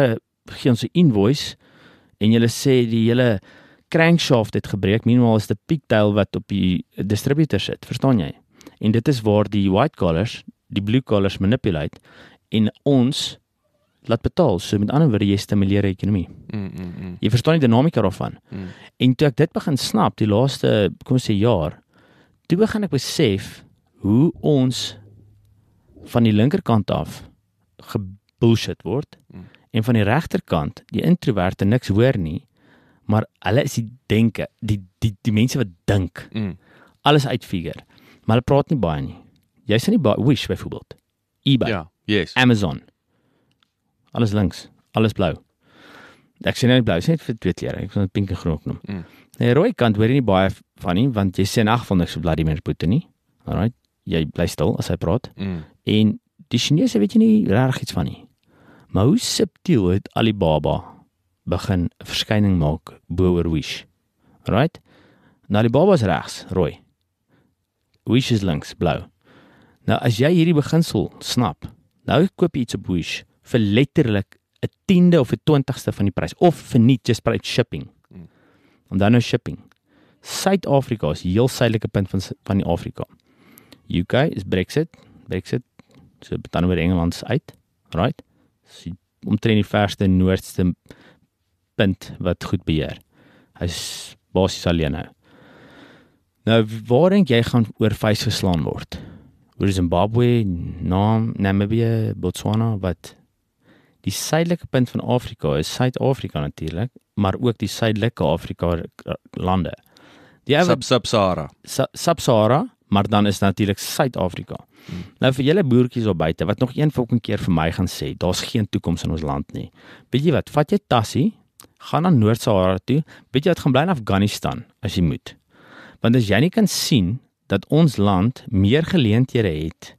gee ons 'n invoice en julle sê die hele crankshaft het gebreek, meanwhile is die pigtail wat op die distributor sit, verstaan jy? En dit is waar die white collars, die blue collars manipulate en ons laat betaal. So met ander woorde, jy stimuleer die ekonomie. Mm, mm, mm. Jy verstaan die dinamika daarvan. Mm. En toe ek dit begin snap, die laaste, kom ons sê jaar, toe begin ek besef hoe ons van die linkerkant af gebullshit word Mm. en van die regterkant die introverte niks hoor nie, maar hulle is die denke, die die die mense wat dink, Mm. alles uitfigure, maar hulle praat nie baie nie. Jy sien nie baie, Wish byvoorbeeld, eBay, Ja, yes. Amazon, alles links, alles blou. Ek sê nou nie blou, ek sê net vir twee kleure, ek wil dit pink en groen noem. Mm. Die rooi kant hoor jy nie baie van nie, want jy sê in elk geval niks vir Vladimir Putin nie. Alright, jy bly stil as hy praat. Mm. En die Chinese weet jy nie regtig iets van nie. Maar hoe subtiel het Alibaba begin 'n verskyning maak bo oor Wish. Alright? Nou Alibaba is regs, rooi. Wish is links, blou. Nou as jy hierdie beginsel snap, nou koop jy iets op Wish vir letterlik 'n tiende of 'n twintigste van die prys of vir nie just by shipping. Mm. En dan nou shipping. Suid-Afrika is heel suidelike punt van van die Afrika. U K is Brexit, Brexit, so dan oor Engeland uit, right? So omtrent die verste noordste punt wat goed beheer. Hy's basies alleen nou. Nou waar dink jy gaan oor vuis geslaan word? Oor Zimbabwe, Nam, Namibië, Botswana, wat die suidelike punt van Afrika is Suid-Afrika natuurlik, maar ook die suidelike Afrika lande. Die Sub Sub-Sahara. Sub-Sahara, maar dan is natuurlik Suid-Afrika. Hmm. Nou vir julle boertjies daar buite wat nog een volgende keer vir my gaan sê, daar's geen toekoms in ons land nie. Weet jy wat? Vat jy tassie, gaan na Noord-Sahara toe, weet jy wat, gaan bly in Afghanistan as jy moet. Want as jy nie kan sien dat ons land meer geleenthede het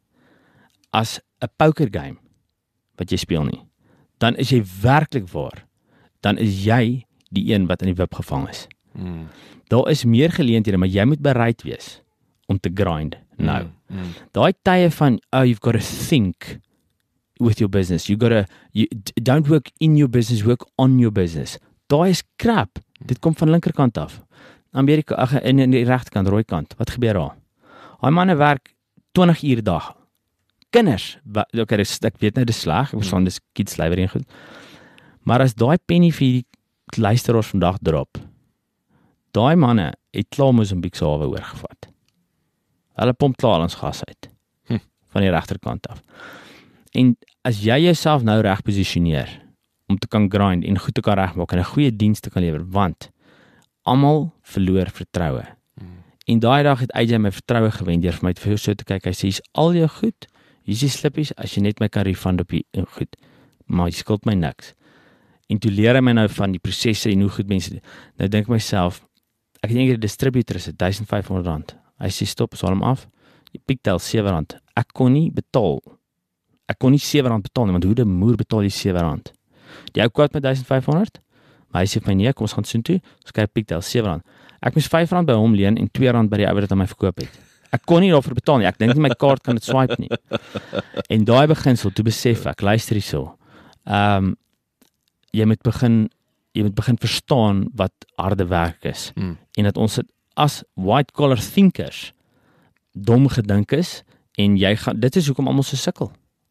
as 'n poker game wat jy speel nie, dan is jy werklik waar, dan is jy die een wat in die wip gevang is. Mm. Daar is meer geleenthede, maar jy moet bereid wees om te grind nou. Mm. Mm. Daai tye van, oh, you've got to think with your business, you got to, you, don't work in your business, work on your business. Daai is crap, dit kom van linkerkant af. Amerika, ag, in, in die regterkant, rooi kant, wat gebeur daar? Daai manne werk twintig uur 'n dag. Kinders, okay, ek weet nou dis sleg, ek verstaan dis kids slavery en goed. Maar as daai penny vir die luisteraars vandag drop, daai manne het klaar Mosambiek se hawe oorgevat. Hulle pomp klaar ons gas uit hm. van die regterkant af. En as jy jouself nou reg posisioneer om te kan grind en goed te kan regmaak en 'n goeie diens te kan lewer, want almal verloor vertroue. Hmm. En daai dag het A J my vertroue gewen deur vir my te so te kyk. Hy sê, "Is al jou goed? Hier's die slippies as jy net my kan refund op die goed. Maar jy skuld my niks." En toe leer hy my nou van die prosesse en hoe goed mense. Nou dink ek myself, ek dink die distributor is duisend vyf honderd rand. Hy sê stop, sal hom af. Die pigtail sewe rand. Ek kon nie betaal. Ek kon nie sewe rand betaal nie, want hoe die moer betaal jy sewe rand? Die ou koop met duisend vyf honderd. Maar hy sê vir my nee, kom ons gaan soontoe. Skryf pigtail sewe rand. Ek moes vyf rand by hom leen en twee rand by die ou wat aan my verkoop het. Ek kon nie daarvoor betaal nie. Ek dink nie my kaart kan dit swipe nie. En daai beginsel, toe besef ek, luister hierso. Ehm um, jy moet begin jy moet begin verstaan wat harde werk is. Mm. En dat ons as white collar thinkers dom gedink is en jy gaan dit is hoekom almal so sukkel.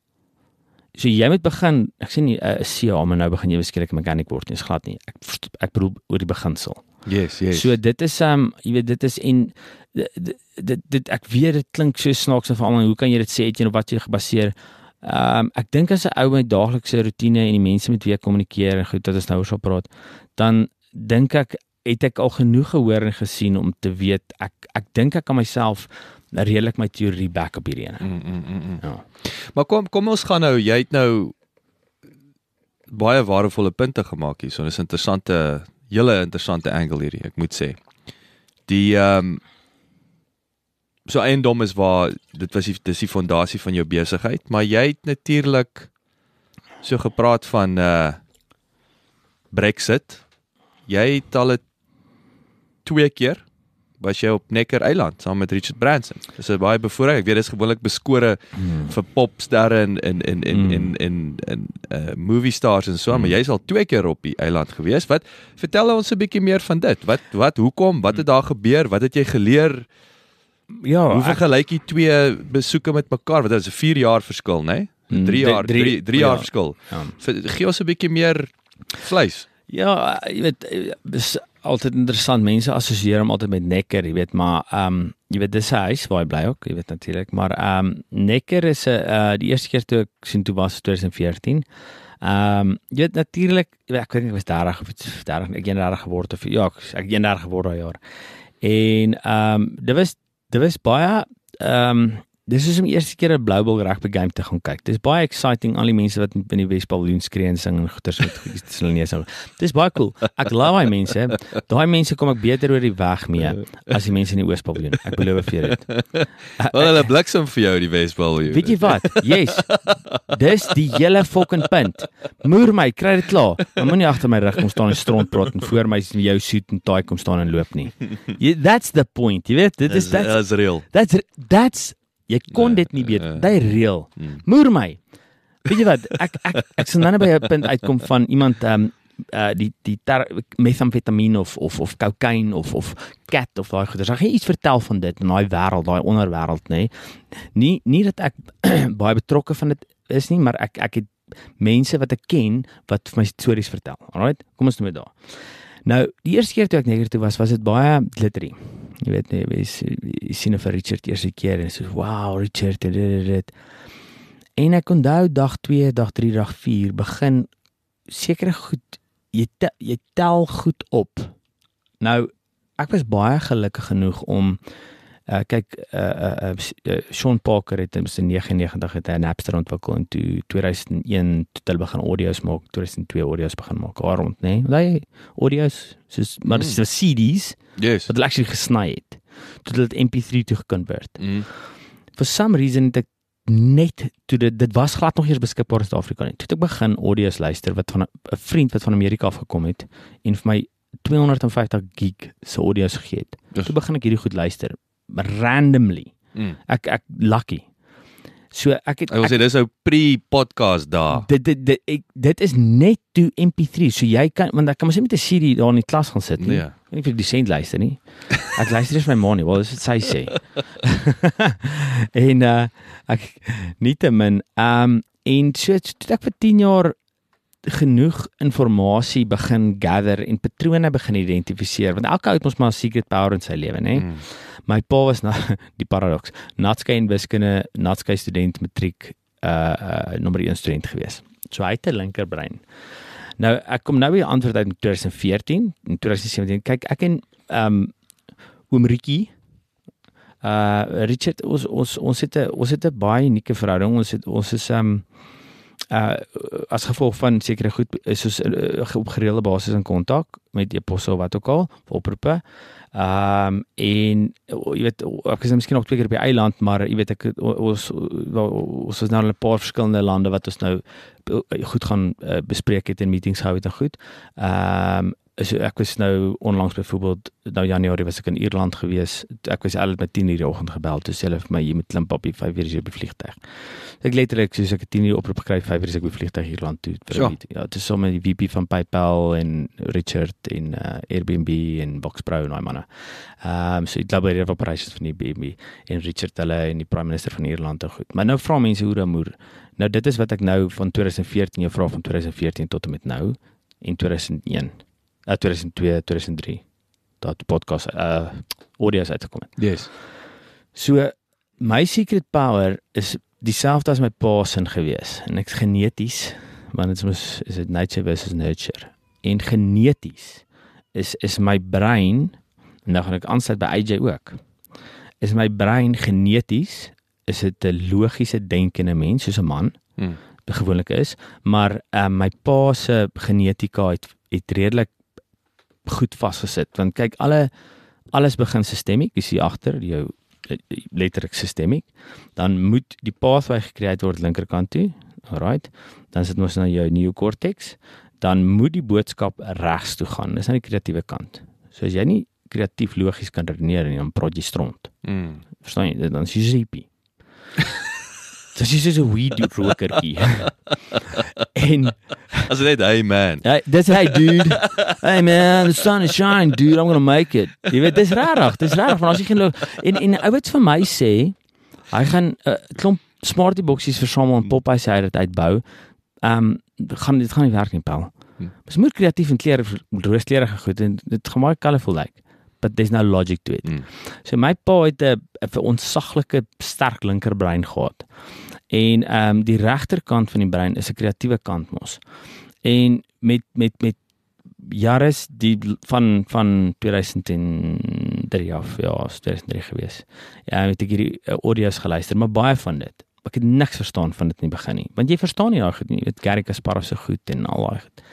So jy moet begin, ek sê nie 'n uh, C A maar nou begin jy beskiklik 'n mechanic word nie, is glad nie. Ek ek bedoel oor die beginsel. Yes, yes. So dit is um jy weet dit is en dit dit, dit ek weet dit klink so snaaks vir almal. Hoe kan jy dit sê het jy op wat jy gebaseer? Um ek dink as 'n ou met daaglikse rotine en die mense met wie ek kommunikeer en goed dat ons nou oor sal praat, dan dink ek het ek al genoeg gehoor en gesien om te weet ek ek dink ek kan myself redelik my teorie back op hierdie ene. Mm, mm, mm, mm. Ja. Maar kom kom ons gaan nou, jy het nou baie waardevolle punte gemaak hier. So dis 'n interessante, hele interessante angle hierdie, ek moet sê. Die ehm um, so eiendom is waar dit was die dis die fondasie van jou besigheid, maar jy het natuurlik so gepraat van uh Brexit. Jy het al twee keer was jy op Necker Eiland saam met Richard Branson. Dis 'n baie bevoorreg. Ek weet dis gewoonlik beskore hmm. vir popsterre en en en en hmm. en en en uh, movie stars en so, hmm. maar jy's al twee keer op die eiland gewees. Wat vertel ons 'n bietjie meer van dit? Wat wat hoekom? Wat het daar gebeur? Wat het jy geleer? Ja, hoe vergelyk jy twee besoeke met mekaar? Want dit is 'n vier jaar verskil, né? Nee? drie jaar, drie, drie, drie jaar ja. verskil. Ja. Gee ons 'n bietjie meer vleis. Ja, jy weet, dis altyd interessant. Mense assosieer hom altyd met Necker, jy weet, maar ehm um, jy weet dis 'n huis waar hy bly ook, jy weet natuurlik, maar ehm um, Necker is 'n uh, die eerste keer toe ek sien toe was twintig veertien. Ehm um, jy weet natuurlik, ek weet nie ek was dertig of dertig, ek eenendertig geword of ja, ek eenendertig geword daai jaar. En ehm um, dit was dit was baie ehm um, dis is om eerste keer 'n Blue Bull rugby game te gaan kyk. Dis baie exciting, al die mense wat in die Wespaviljoen skree en sing en goeters met goedjies hulle nie sing. Dis baie cool. Ek love daai mense. Daai mense kom ek beter oor die weg mee as die mense in die Oospaviljoen. Ek beloof vir jou dit. Wel hulle bliksem vir jou die Wespaviljoen. Weet jy wat? Yes. Dis die hele fucking punt. Moer my, kry dit klaar. Dan moenie agter my rug kom staan en stront praat en voor my jou suit en taai kom staan en loop nie. That's the point. Jy weet, dit is that's that's real. That's that's Jy kon dit nie weet, uh, dit is reël. Mm. Moer my. Weet jy wat, ek ek ek sal nou by 'n punt uitkom van iemand ehm um, uh, die die methamfetamine of of of kokain of of cat of daai goeders. Ek gaan iets vertel van dit in daai wêreld, daai onderwêreld, nê. Nee. Nie nie dat ek baie betrokke van dit is nie, maar ek ek het mense wat ek ken wat vir my stories vertel. Alright, kom ons doen dit daar. Nou, die eerste keer toe ek Necker toe was, was dit baie glittery. Jy weet nie, jy sien vir Richard eerste keer en so, wow, Richard, dit, dit, dit. En ek onthou dag twee, dag drie, dag vier, begin sekere goed, jy, te, jy tel goed op. Nou, ek was baie gelukkig genoeg om, uh, kyk, uh, uh, uh, Sean Parker het in negenennegentig het hy 'n Napster ontwikkel en toe tweeduisend een toe hulle begin audio's maak, tweeduisend twee audio's begin maak, daar rond, nee, daai audio's, soos, maar dit mm. is C D's, yes. wat hulle actually gesny het, toe hulle dit M P three toe geconvert. Mm. For some reason het ek net, toe dit, dit was glad nog eers beskikbaar in Suid-Afrika nie, toe het ek begin audio's luister, wat van 'n vriend wat van Amerika afgekom het, en vir my tweehonderdvyftig gig se audio's gegee het. Yes. Toe begin ek hierdie goed luister, randomly. Mm. Ek ek lucky. So ek het ek wil sê dis ou pre-podcast daar. Dit dit dit ek, dit is net toe M P three. So jy kan, want ek kan mos nie met 'n C D daar in die klas gaan sit nie. Nee. Ek weet nie of ek die sent luister nie. Ek luister eens my ma nie. Wel, dis wat sy sê. en uh ek nietemin ehm um, en so toe ek vir tien jaar genoeg inligting begin gather en patrone begin identifiseer, want elke ou het mos maar 'n secret power in sy lewe, nê. Mm. My pa was na die paradoks, Natskei en wiskunde, Natskei student matriek, uh, uh nommer een student gewees. So hy het 'n linkerbrein. Nou ek kom nou weer antwoord uit in twintig veertien, in twintig sewentien. Kyk, ek en ehm um, oom Ricky, uh Richard, ons ons ons het 'n ons het 'n baie unieke verhouding. Ons het ons is ehm um, uh as gevolg van sekere goed is ons uh, op gereelde basis in kontak met e-posse of wat ook al, oproepe. Ehm um, en jy weet ek is miskien nog twee keer op die eiland, maar jy weet ek ons ons is nou in 'n paar verskillende lande wat ons nou goed gaan uh, bespreek het en meetings hou het en goed. Ehm um, so ek was nou onlangs byvoorbeeld nou Januarie was ek in Ierland gewees. Ek was al met tien uur die oggend gebel toe hulle vir my jy moet klim papie vyf uur op die vliegtuig. Ek letterlik soos ek tien uur oproep gekry vyf uur is ek op die vliegtuig Ierland toe vir 'n ja. meeting. Ja, dit is sommer die V P van PayPal en Richard en uh, Airbnb en Boxpro en daai manne. Ehm um, so die global head of operations van die B N B en Richard hulle en die prime minister van Ierland en goed. Maar nou vra mense hoe Ramoer. Nou dit is wat ek nou van twintig veertien jou vra van twintig veertien tot en met nou en twintig oh een Uh, twintig oh twee, twintig oh drie dat podcast uh audio's uitgekom het. Yes. So my secret power is dieselfde as my pa se gewees en ek's geneties, want dit is is dit nature versus nurture. En geneties is is my brein, en nou gaan ek aansluit by A J ook. Is my brein geneties, is dit 'n logiese denkende mens soos 'n man. Hmm. Gewoonlik is, maar uh, my pa se genetika het het redelik goed vasgesit, want kyk, alle alles begin systemiek, jy sien agter jou letterlik systemiek, dan moet die pathway gecreate word linkerkant toe, alright, dan sit ons na jou neocortex, dan moet die boodskap regs toe gaan, dis aan die kreatiewe kant. So as jy nie kreatief logies kan redeneer nie, dan praat jy stront. Mm. Verstaan jy? Dan is jy sleepy. Dis is so 'n weed rokertjie. En as net hey man. Ja, dis hey dude. Hey man, the sun is shining, dude. I'm gonna make it. Jy weet, dis rarig, dis rarig want as jy geen loop en en ou wat vir my sê, hy gaan 'n uh, klomp smarty boksies versamel en Popeye sê hy dit uitbou. Ehm um, gaan dit gaan nie werk nie, Paul. Hm. Dis moet kreatief en klere rooskleurige goed en dit gaan baie colourful lyk. Like, but there's no logic to it. Mm. So my pa het 'n 'n ontsaglike sterk linkerbrein gehad. En ehm um, die regterkant van die brein is 'n kreatiewe kant mos. En met met met jare die van van tweeduisend drie af, ja, tweeduisend drie gewees. Ja, het ek hierdie uh, audio's geluister, maar baie van dit. Ek het niks verstaan van dit in die begin nie. Want jy verstaan nie daai goed nie. Jy weet Gary Kasparov se goed en al daai goed.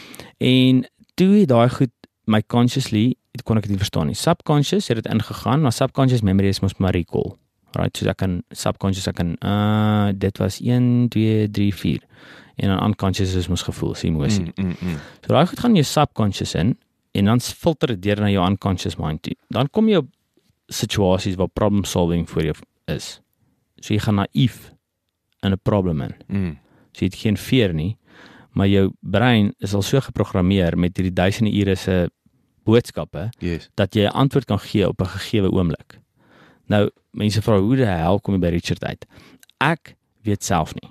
En toe het daai goed my consciously, dit kon ek dit nie verstaan nie. Subconscious het dit ingegaan, maar subconscious memory is mos maar recall. Right, so ek kan subconscious ek kan uh dit was een, twee, drie, vier. En dan unconscious is mos gevoel, sien emosie. Mm, mm, mm. So daai goed gaan in jou subconscious in en dan filter dit deur na jou unconscious mind toe. Dan kom jy op situasies waar problem solving vir jou is. So jy gaan naïef in 'n probleem in. Mm. So jy het geen veer nie, maar jou brein is al so geprogrammeer met hierdie duisende ure se boodskappe Yes. dat jy 'n antwoord kan gee op 'n gegeewe oomblik. Nou, mense vra hoe die hel kom jy by Richard uit? Ek weet self nie.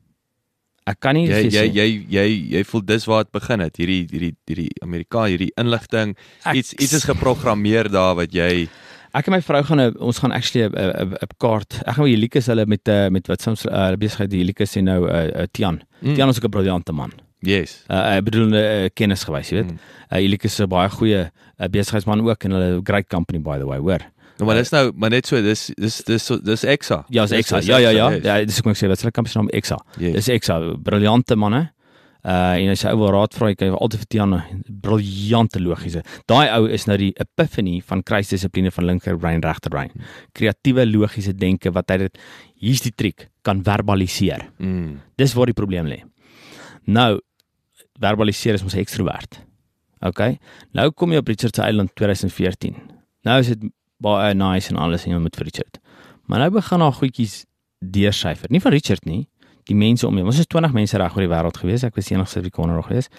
Ek kan nie Jy vir jy sê- jy jy jy voel dis waar dit begin het. Hierdie hierdie hierdie Amerika, hierdie inligting, Ek- iets iets is geprogrammeer daar wat jy Ek en my vrou gaan 'n ons gaan actually 'n 'n 'n kaart. Ek gaan by Helikus hulle met uh, met wat soms uh, besigheid die Helikus en nou 'n uh, uh, Tian. Mm. Tian is ook 'n briljante man. Yes. Uh, ek bedoel 'n uh, kennis gewys, jy weet. Mm. Uh, Helikus is 'n baie goeie uh, besigheidsman ook en hulle great company by the way, hoor. Nou, maar dis nou maar net so dis dis dis so- dis Exa. Ja, dis Dis- Exa. dis Ja, ja, ja. yes. Ja, dis ek moet sê, wat se kampioen naam Exa. Yes. Dis Exa, briljante manne. Uh en as jy ou wil raad vra, jy kan altyd vir Tiana, briljante logiese. Daai ou is nou die epiphany van kruisdissipline van linkerbrein regterbrein. Kreatiewe logiese denke wat hy dit hier's die triek kan verbaliseer. Mm. Dis waar die probleem lê. Nou verbaliseer is mos ekstrovert. OK. Nou kom jy op Richard se eiland twintig veertien. Nou is dit baie nice en alles en jy moet vir Richard. Maar nou begin daar goedjies deursyfer. Nie van Richard nie, die mense om hom. Ons is twintig mense reg oor die wêreld gewees. Ek was die enigste Afrikaner nog gewees.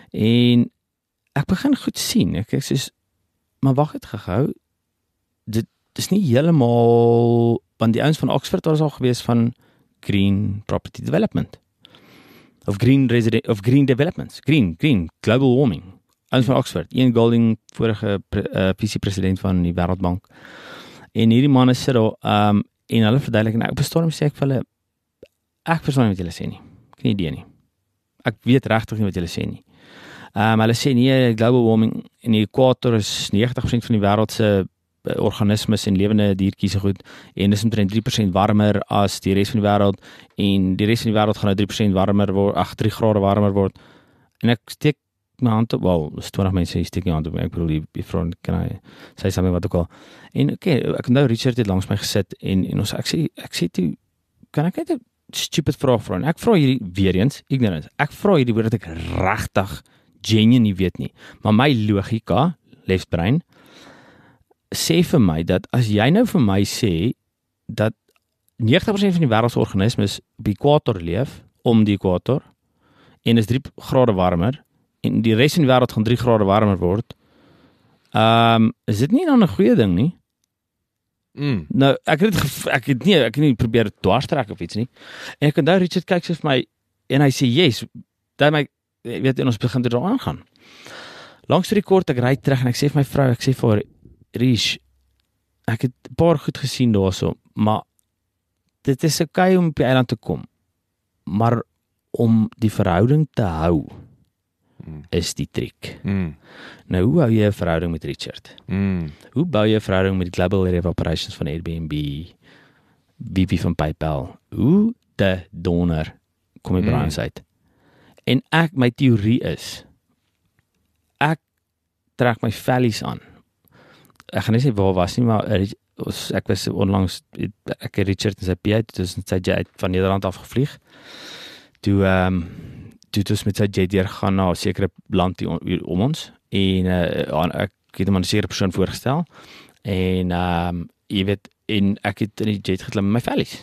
En ek begin goed sien. Ek ek sê maar wag het gehou. Dit is nie heeltemal want die ouens van Oxford was al gewees van green property development. Of green resident of green developments. Green, green, global warming. Ouens van Oxford, Ian Golding, vorige uh, visie-president van die Wêreldbank. En hierdie manne sit daar um en hulle verduidelik en ek op 'n stadium sê ek vir hulle ek verstaan nie wat julle sê nie. Ek het nie idee nie. Ek weet regtig nie wat julle sê nie. Um hulle sê nee, global warming in die ekwator is negentig persent van die wêreld se organismes en lewende diertjies se goed en dis omtrent drie persent warmer as die res van die wêreld en die res van die wêreld gaan nou drie persent warmer word, ag drie grade warmer word. En ek steek my hand op, wel, is twintig mense hier steek my hand op, ek bedoel die, die vrou kan hy sê something wat ook al. En okay, ek nou Richard het langs my gesit en en ons ek sê ek sê toe kan ek net 'n stupid vraag vra en ek vra hierdie weer eens ignorance. Ek vra hierdie woord dat ek regtig genuine nie weet nie. Maar my logika, left brain sê vir my dat as jy nou vir my sê dat negentig persent van die wêreld se organismes op die ekwator leef, om die ekwator en is drie grade warmer en die res van die wêreld gaan drie grade warmer word. Ehm um, is dit nie dan 'n goeie ding nie? Mm. Nou, ek het dit ek het nie ek het nie probeer dwarstrek of iets nie. En ek onthou Richard kyk sy vir my en hy sê yes, dan my weet en ons begin dit daaraan gaan. Langs die kort ek ry terug en ek sê vir my vrou, ek sê vir haar Rish, ek het 'n paar goed gesien daarso, maar dit is okay om op die eiland te kom. Maar om die verhouding te hou Mm. is die triek. Mm. Nou, hoe hou jy 'n verhouding met Richard? Mm. Hoe bou jy 'n verhouding met Global Area of Operations van Airbnb, V P van PayPal? Hoe de donder kom jy by Mm. ons uit? En ek, my teorie is, ek trek my vellies aan. Ek gaan nie sê waar was nie, maar ons, ek was onlangs, ek het Richard en sy P A, toe is sy jet van Nederland afgevlieg. Toe, ehm, um, toe het ons met sy jet deur gaan na 'n sekere land hier om ons en uh, ek ek het hom aan 'n sekere persoon voorgestel en ehm um, jy weet en ek het in die jet geklim met my vellies.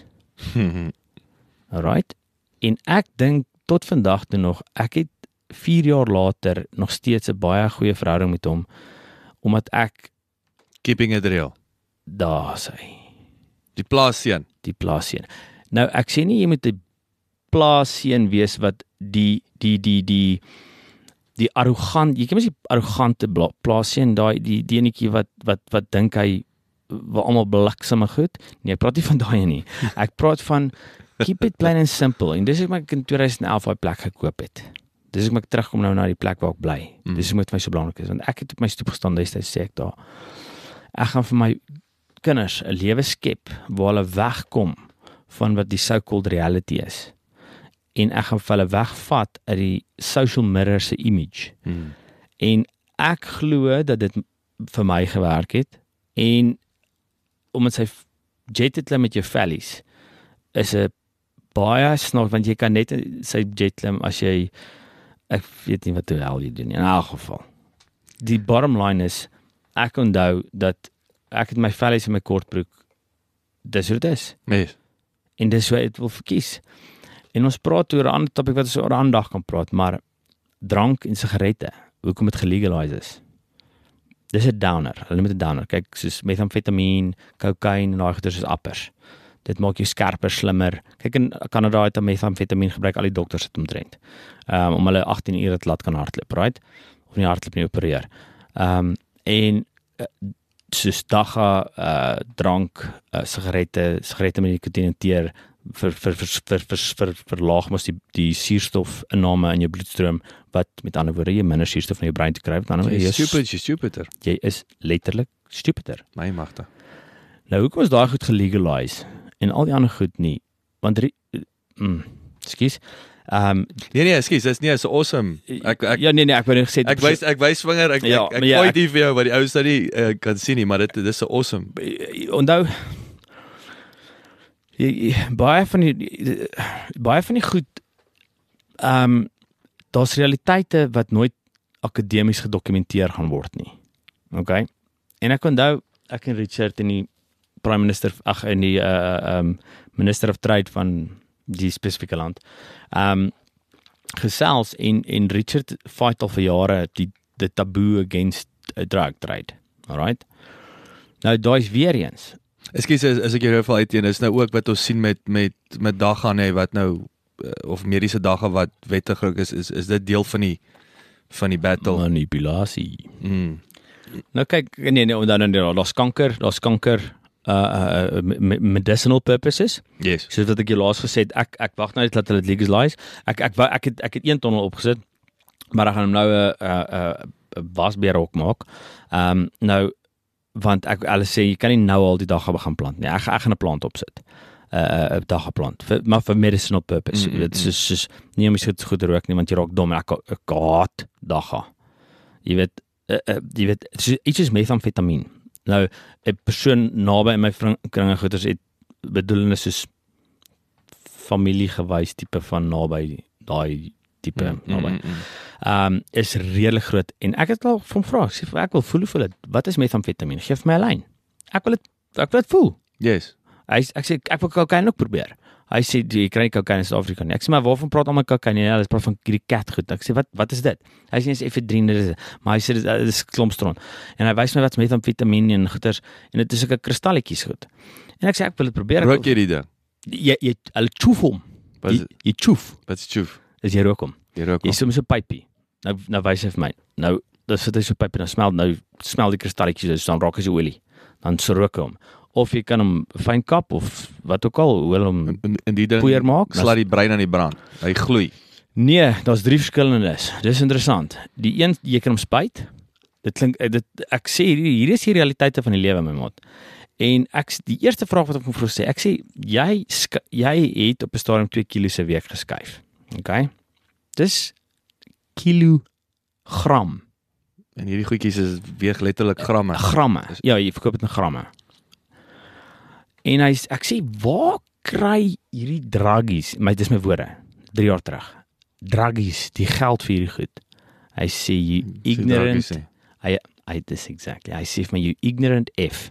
Alright. En ek dink tot vandag toe nog, ek het vier jaar later nog steeds 'n baie goeie verhouding met hom omdat ek Keeping it real. daar sê Die plaasseun. die plaasseun. Nou ek sê nie jy moet 'n plaasseun wees wat die die die die die arrogant, jy ken mos die arrogante plaasseun, daai die die enetjie wat wat wat dink hy wat almal bliksemme goed. Nee, ek praat nie van daai nie. Ek praat van keep it plain and simple. En dis hoekom ek in twintig elf daai plek gekoop het. Dis hoekom ek terugkom nou na die plek waar ek bly. Mm. Dis hoekom dit vir my so belangrik is, want ek het op my stoep gestaan destyds sê ek daar. Ek gaan vir my kinders 'n lewe skep waar hulle wegkom van wat die so-called reality is. En ek gaan vir hulle wegvat uit die social mirror se image. Hmm. En ek glo dat dit vir my gewerk het en omdat sy jet het klim met jou vellies is 'n baie snaaks want jy kan net sy jet klim as jy ek weet nie wat die hel jy doen nie, in elk geval. Die bottom line is ek onthou dat ek het my vellies in my kortbroek dis hoe dit is. Yes. En dis hoe ek wil verkies. En ons praat oor 'n ander topik wat ons oor 'n ander dag kan praat, maar drank en sigarette, hoekom dit gelegaliseer is. Dis 'n downer, hulle noem dit 'n downer. Kyk, soos metamfetamien, kokain en daai goeders is appers. Dit maak jou skerper, slimmer. Kyk in Kanada het metamfetamien gebruik al die dokters het omtrent. Um, om hulle agttien ure te laat kan hardloop, right? Of nie hardloop nie, opereer. Um, en uh, soos dagga, uh, drank, uh, sigarette, sigarette met nikotien en teer vir vir vir vir vir, vir verlaag mos die die suurstofinname in jou bloedstroom wat met ander woorde jy minder suurstof in jou brein te kry met ander woorde jy is stupid, jy stupider. Jy is letterlik stupider. My magte. Nou hoekom is daai goed gelegaliseer en al die ander goed nie? Want mm, skus. Ehm um, Nee nee, ekskuus, dis nie so awesome. Ek ek ja nee nee, ek wou net gesê ek wys ek wys vinger, ek ja, ek, ek ja, gooi ek, dit vir jou wat die ou studie uh, kan sien nie, maar dit dis so awesome. Onthou baie van die baie van die goed ehm um, daar's realiteite wat nooit akademies gedokumenteer gaan word nie. Okay? En ek onthou ek en Richard in die prime minister ag in die uh um minister of trade van die spesifieke land. Ehm um, gesels en en Richard fight al vir jare die die taboe against a drug trade. Alright? Nou daai's weer eens. Ekskuus as, as ek jou nou uitteen is nou ook wat ons sien met met met dagga nê wat nou of mediese dagga wat wettig is is is dit deel van die van die battle manipulasie. Mm. Nou kyk nee nee dan dan daar's kanker, daar's kanker uh, uh medicinal purposes. Yes. Soos wat ek jou laas gesê het, ek ek wag net dat hulle dit legalize. Ek ek ek, ek het ek het een tonnel opgesit, maar ek gaan hom nou 'n 'n 'n wasbeer ook maak. Ehm um, nou want ek hulle sê jy kan nie nou al die dagga begin plant nie. Ek ek gaan 'n plant opsit. 'n uh, 'n dagga plant, vir, maar vir medicinal purpose. Mm-hmm. Dit is soos, soos nie om iets goed te rook nie want jy raak dom en ek ek haat dagga. Jy weet uh, uh, jy weet iets is metamfetamien. Nou 'n persoon naby in my kringe goeters het bedoelende soos familiegewys tipe van naby daai tipe mm, naby. Ehm mm, mm. um, is redelik groot en ek het al van vra, sê ek wil voel voel dit. Wat is metamfetamien? Gee vir my 'n lyn. Ek wil dit ek wil dit voel. Yes. Hy ek sê ek wil kokain ook probeer. Hy sê jy kry kokain in Suid-Afrika nie. Ek sê maar waarvan praat almal kokain? Ja, hulle praat van hierdie cat goed. Ek sê wat wat is dit? Hy sê dis efedrine, dis maar hy sê dit is klompstron. En hy wys my wat metamfetamien en goeters en dit is sulke kristalletjies goed. En ek sê ek wil dit probeer. Rook jy die ding? Jy jy hulle choef hom. Jy, jy choef. Wat is choef? Is jy rook hom? Jy rook hom. Jy soms 'n pypie. Nou nou wys hy vir my. Nou dan sit hy so 'n pypie en dan smel nou smel die kristalletjies dan raak hy so olie. Dan so rook hom. Of jy kan hom fyn kap of wat ook al, hoe hom in, in die ding poeier maak. Slaat die brein aan die brand. Hy gloei. Nee, daar's drie verskillendes. Dis interessant. Die een jy kan hom spuit. Dit klink dit ek sê hier, hier is die realiteite van die lewe my maat. En ek die eerste vraag wat ek moet vra sê, ek sê jy jy het op 'n stadium twee kilo se week geskuif. Okay? Dis kilogram. En hierdie goedjies is weeg letterlik gramme. Gramme. Ja, jy verkoop dit in gramme. En hy ek sê waar kry hierdie druggies, my dis my woorde, drie jaar terug. Druggies, die geld vir hierdie goed. Hy sê jy ignorant. Hy Hy dis exactly. Hy sê vir my, you ignorant F.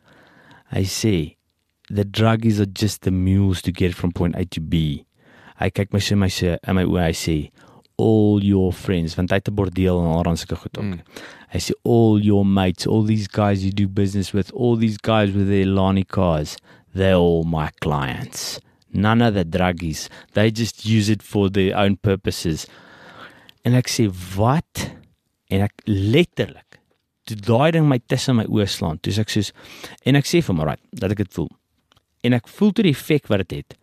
Hy sê, the druggies are just the mules to get from point A to B. Hy kyk my sê my sê in my oë, hy sê all your friends, want hy het 'n bordeel en al sulke goed ook. Mm. Hy sê all your mates, all these guys you do business with, all these guys with their Lani cars, they're all my clients. None of the druggies. They just use it for their own purposes. En ek sê, wat? En ek letterlik, toe daai ding my tussen my oë slaan, toe ek soos, en ek sê vir my, right, dat ek dit voel. En ek voel toe die effek wat dit het.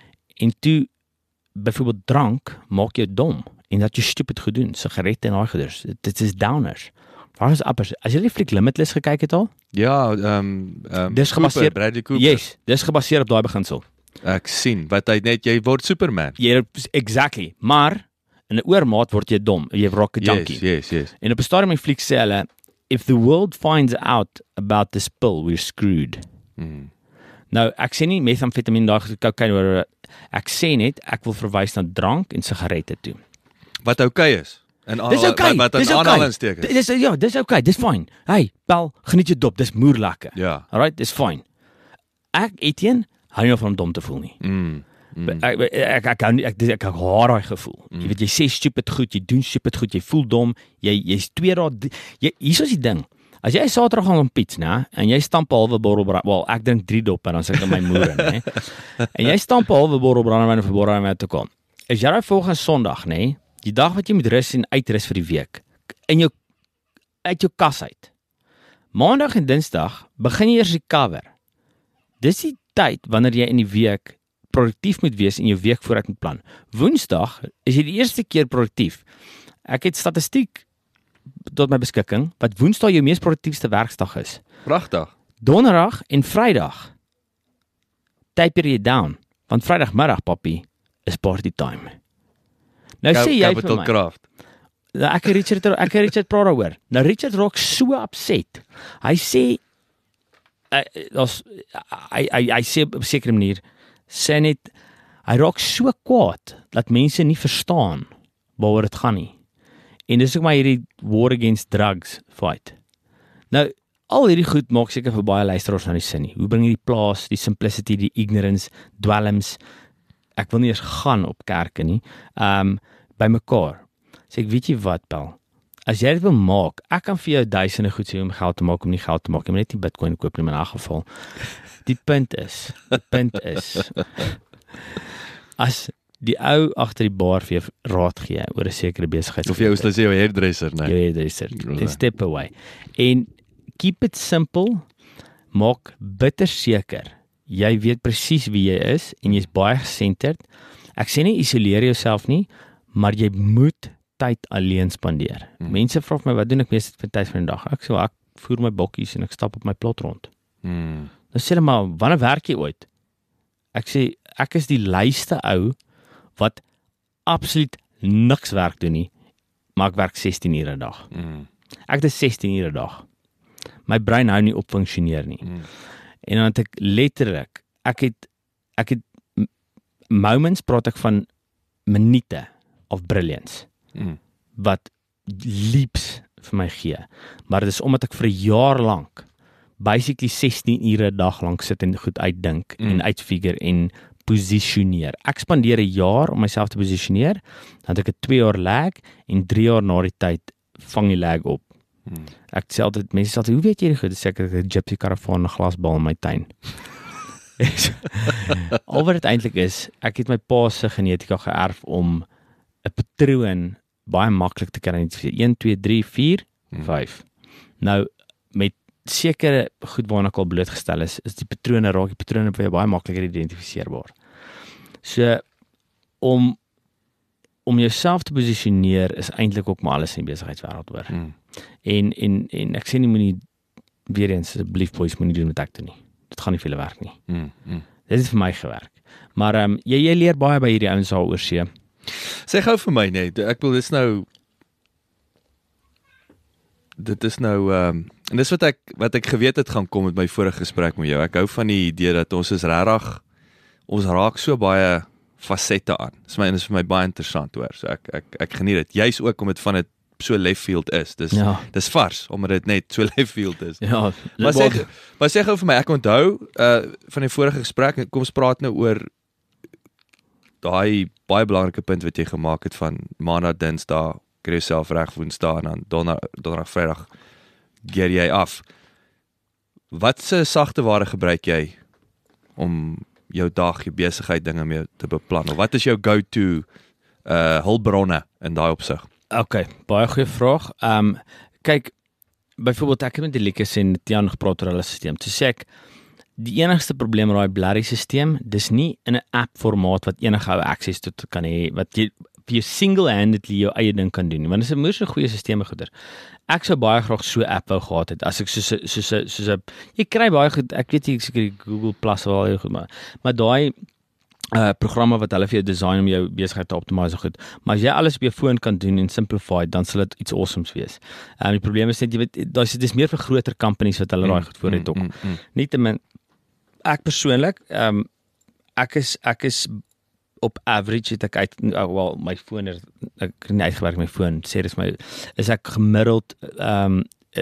En toe, byvoorbeeld drank, maak jou dom. En dat jy stupid goed doen, sigarette en daai goeders. Dit is downers. Waar is uppers? As jy die fliek Limitless gekyk het al? Ja, ehm um, um, dis gebaseer, Bradley Cooper. Yes, dis gebaseer op daai beginsel. Ek sien, wat hy net, jy word Superman. Jy, exactly, maar in 'n oormaat word jy dom, jy raak 'n junkie. Yes, yes, yes. En op 'n stadium in die fliek sê hulle, if the world finds out about this pill, we're screwed. Mm. Nou, ek sê nie methamfetamine, daai cocaine, ek sê net, ek wil verwys na drank en sigarette toe. Wat oukei okay is. En dis okay, wat dis in okay. aanhalingstekens. Dis ja, dis okay, dis fine. Hey, Paul, geniet jou dop, dis moer lekker. Ja. Alright, dis fine. Ek Etienne, hou nie van om dom te voel nie. Mm. Mm. Ek ek ek ek ek, ek, ek, ek haat daai gevoel. Mm. Jy weet jy sê stupid goed, jy doen stupid goed, jy voel dom, jy jy's twee dae jy hier is die ding. As jy Saterdag gaan op pits, né, en jy stamp 'n halwe bottel brand, wel, ek drink drie doppe dan sit ek in my moer in, né. En jy stamp 'n halwe bottel brandewyn vir brandewyn toe kom. Is jy daai volgende Sondag, né, die dag wat jy moet rus en uitrus vir die week, in jou uit jou kas uit. Maandag en Dinsdag begin jy eers recover. Dis die tyd wanneer jy in die week produktief moet wees en jou week vooruit moet plan. Woensdag is jy die eerste keer produktief. Ek het statistiek tot my beskikking wat Woensdag jou mees produktiefste werksdag is. Pragtig. Donderdag en Vrydag taper jy down, want Vrydagmiddag papi is party time. Nou Cap- sê jy Capital vir my, Craft. nou, ek en Richard ek en Richard praat daaroor. Nou Richard raak so upset. Hy sê uh, ons hy hy hy sê op 'n sekere manier sê net hy raak so kwaad dat mense nie verstaan waaroor dit gaan nie. En dis ook maar hierdie war against drugs fight. Nou, al hierdie goed maak seker vir baie luisteraars nou nie sin nie. Hoe bring jy die plaas, die simplicity, die ignorance, dwelms, ek wil nie eens gaan op kerke nie, um, by mekaar. Sê ek, weet jy wat, Pel? As jy dit wil maak, ek kan vir jou duisende goed sê om geld te maak, om nie geld te maak, jy moet net nie Bitcoin koop nie, in 'n geval. Die punt is, die punt is, as die ou agter die bar vir jou raad gee oor 'n sekere besigheid. Of jy is jou hairdresser, né? Jou hairdresser. Then step away. En keep it simple, maak bitter seker. Jy weet presies wie jy is en jy's baie gesenterd. Ek sê nie isoleer jouself nie, maar jy moet tyd alleen spandeer. Hmm. Mense vra my, wat doen ek meeste van tyd van die dag? Ek sê, ek voer my bokkies en ek stap op my plot rond. Hmm. Dan sê hulle maar, wanneer werk jy ooit? Ek sê, ek is die luiste ou wat absoluut niks werk doen nie, maar ek werk sestien ure 'n dag. Mm. Ek het sestien ure 'n dag. My brein hou nie op funksioneer nie. Mm. En dan het ek letterlik, ek het ek het moments, praat ek van minute of brilliance, mm. wat leaps vir my gee. Maar dit is omdat ek vir 'n jaar lank basically sestien ure 'n dag lank sit en goed uitdink mm. en uitfigure en posisioneer. Ek spandeer 'n jaar om myself te posisioneer, dan het ek 'n twee jaar lag en drie jaar na die tyd vang die lag op. Hmm. Ek sê altyd, mense sê altyd, hoe weet jy dit goed? Dis seker 'n gypsy karavaan, 'n glasbal in my tuin. Al wat dit eintlik is, ek het my pa se genetika geërf om 'n patroon baie maklik te kan identifiseer. een, twee, drie, vier, vyf. Nou met sekere goed waarna ek al blootgestel is, is die patrone raak die patrone vir jou baie makliker identifiseerbaar. So om om jouself te posisioneer is eintlik ook maar alles in die besigheidswêreld hoor. Mm. En en en ek sê nie moenie weer eens asseblief boys moenie doen met ek doen nie. Dit gaan nie veel werk nie. Mm. Mm. Dit het vir my gewerk. Maar ehm um, jy jy leer baie by hierdie ouens daaroor see. Sê gou vir my net, ek wil dis nou dit is nou ehm um, en dis wat ek wat ek geweet het gaan kom met my vorige gesprek met jou. Ek hou van die idee dat ons is regtig ons raak so baie fasette aan. Dis my en dis vir my baie interessant hoor. So ek ek ek geniet dit. Juis ook om dit van 'n so left field is. Dis Ja. dis vars omdat dit net so left field is. Ja, Maar sê maar sê gou vir my, ek onthou uh van die vorige gesprek, kom ons praat nou oor daai baie belangrike punt wat jy gemaak het van maandag, dinsdag, kry jouself reg woensdag en dan donderdag, donderdag, vrydag gear jy af. Wat se sagte ware gebruik jy om jou dag, jou besigheid dinge mee te beplan? Of wat is jou go-to uh hulpbronne in daai opsig? Okay, baie goeie vraag. Ehm um, kyk, byvoorbeeld ek het met die Liekes en Tiaan gepraat oor hulle stelsel. Toe sê ek die enigste probleem met daai Blarry stelsel, dis nie in 'n app formaat wat enige ou access tot kan hê, wat jy vir jou single-handedly jou eie ding kan doen, want dit is 'n moeë goeie stelsel goeder. Ek sou baie graag so 'n app wou gehad het, as ek soos soos soos soos 'n jy kry baie goed, ek weet nie seker Google Plus wel heel goed, maar maar daai uh programme wat hulle vir jou design om jou besigheid te optimize goed. Maar as jy alles op jou foon kan doen en simplified, dan sal dit iets awesomes wees. En um, die probleem is net jy weet daar's dis meer vir groter companies wat hulle mm, daai goed voor het ook. Mm, mm. Nietemin ek persoonlik, ehm um, ek is ek is op average het ek uit uh, wel my foon is ek het nie uitgewerk my foon, sê dis my is ek gemiddeld ehm um, uh,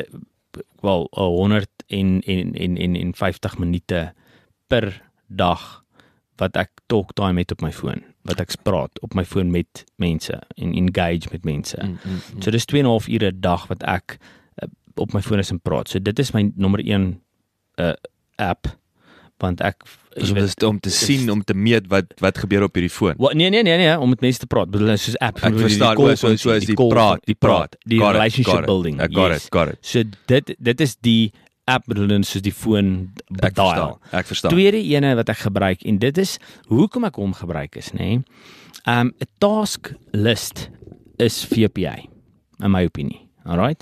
wel honderd en en en en en vyftig minute per dag wat ek talk time het op my foon, wat ek praat op my foon met mense en engage met mense. Mm, mm, mm. So dis twee en 'n half ure 'n dag wat ek uh, op my foon is en praat. So dit is my nommer een uh, app, want ek dus om, weet, om te is, sien, om te meet wat wat gebeur op hierdie foon. Wat nee nee nee nee, om met mense te praat. Bedoel soos app, ek verstaan, die, die so so is die, die praat, die praat, die got relationship it, building. I got yes. it, got it. So dit dit is die app bedoel soos die foon ek verstaan, ek verstaan. Tweede ene wat ek gebruik en dit is hoekom ek hom gebruik is, nê. Nee, um 'n task list is V P A in my opinie. Alright.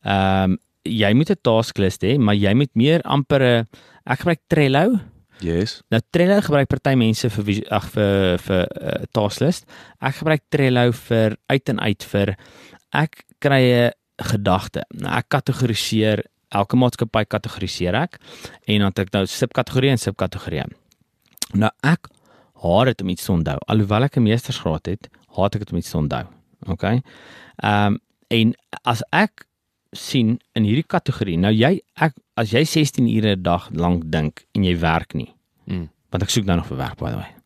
Um jy moet 'n task list hê, maar jy moet meer amper 'n ek gebruik Trello. Yes. Nou Trello gebruik party mense vir ag vir vir uh, task list. Ek gebruik Trello vir uit en uit vir ek kry 'n gedagte. Nou ek kategoriseer elke maatskappy kategoriseer ek en dan het ek nou subkategorie en subkategorie. Nou ek haat dit om iets te onthou. Alhoewel ek 'n meestersgraad het, haat ek dit om iets te onthou. Okay? Ehm um, en as ek sien in hierdie kategorie, nou jy ek as jy sestien ure 'n dag lank dink en jy werk nie. Mm. Want ek soek nou nog vir werk by the way.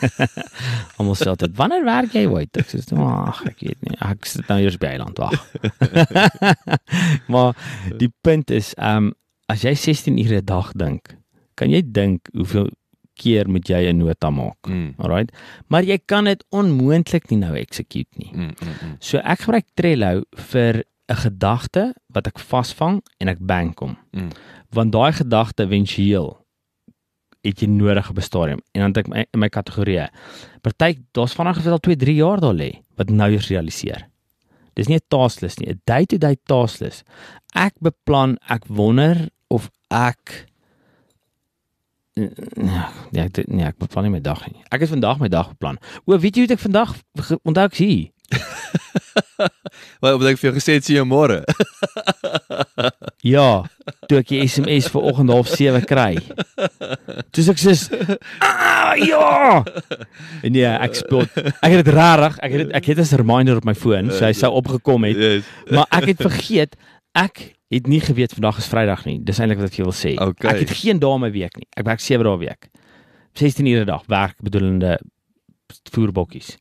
Almal sê dit, wanneer werk jy ooit? Ek sê, ag, ek weet nie. Ek sit nou eers by eiland wag. Maar die punt is, ehm um, as jy sestien ure 'n dag dink, kan jy dink hoeveel keer moet jy 'n nota maak. Mm. Alright? Maar jy kan dit onmoontlik nie nou execute nie. Mm, mm, mm. So ek gebruik Trello vir 'n gedagte wat ek vasvang en ek bank hom. Mm. Want daai gedagte éventueel het jy nodig op 'n stadium en dan het ek my, in my kategorieë. Party daar's vanaand al twee, drie jaar daar lê wat nou eens realiseer. Dis nie 'n task list nie, 'n day-to-day task list. Ek beplan, ek wonder of ek nee, ek nee, ek beplan nie my dag nie. Ek het vandag my dag beplan. O, weet jy hoe ek vandag onthou ek sien? Wat wat ek vir jou gesê het, sien jou môre. Ja, toe ek die S M S vir oggend half sewe kry. Toe ek sê, ah, ja. En nee, ek speel. Ek het dit rarig, ek het dit, ek het 'n reminder op my foon, so hy sou opgekom het. Yes. Maar ek het vergeet, ek het nie geweet vandag is Vrydag nie. Dis eintlik wat ek wil sê. Okay. Ek het geen dae in my week nie. Ek werk sewe dae 'n week. sestien ure 'n dag werk bedoelende voerbokkies.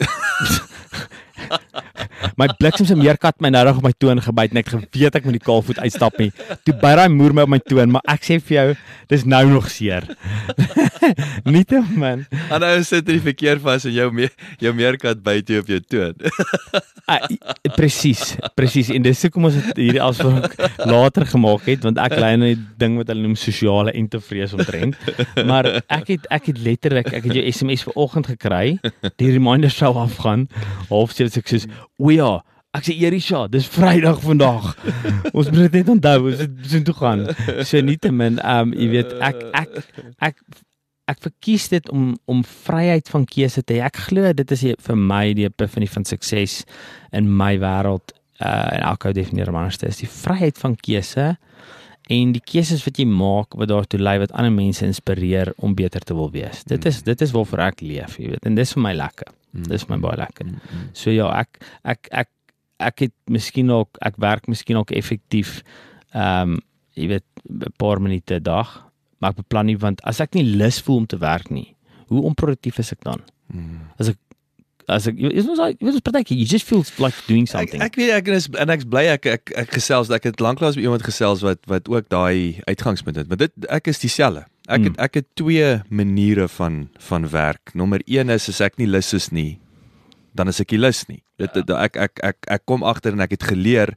My bliksemse meerkat my nou reg op my toon gebyt en ek geweet ek moet die kaalvoet uitstap nie. Toe byt daai moer my op my toon, maar ek sê vir jou, dis nou nog seer. Nie te man. En nou sit jy verkeer vas en jou me, jou meerkat byt jy op jou toon. ah, presies, presies. En dis hoekom ons dit hierdie alsvoor later gemaak het, want ek lei nou die ding wat hulle noem sosiale entevrees omtrent. Maar ek het ek het letterlik, ek het jou S M S vanoggend gekry, die reminder sou afgaan. Half sê ek sê, o ja, ek sê Erisha, dis Vrydag vandag. Ons moet dit net onthou, ons moet toe gaan. So nietemin, ehm um, jy weet, ek ek ek ek verkies dit om om vryheid van keuse te hê. Ek glo dit is vir my die epifanie van sukses in my wêreld uh, en elke ou definieer hom anders. Dit is die vryheid van keuse en die keuses wat jy maak wat daartoe lei wat ander mense inspireer om beter te wil wees. Dit is dit is waarvoor ek leef, jy weet. En dis vir my lekker. Mm. Dis vir my baie lekker. Mm. So ja, ek ek ek ek het miskien ook ek werk miskien ook effektief ehm um, jy weet 'n paar minute 'n dag, maar ek beplan nie want as ek nie lus voel om te werk nie, hoe onproduktief is ek dan? Hmm. As ek as ek jy weet partykeer you just feel like doing something. Ek, ek weet ek is en ek's bly ek ek ek gesels ek het lanklaas met iemand gesels wat wat ook daai uitgangspunt het. Maar dit ek is dieselfde. Ek het ek het twee maniere van van werk. Nommer een is as ek nie lus is nie, dan is ek nie lus nie. Dit, dit ek ek ek ek kom agter en ek het geleer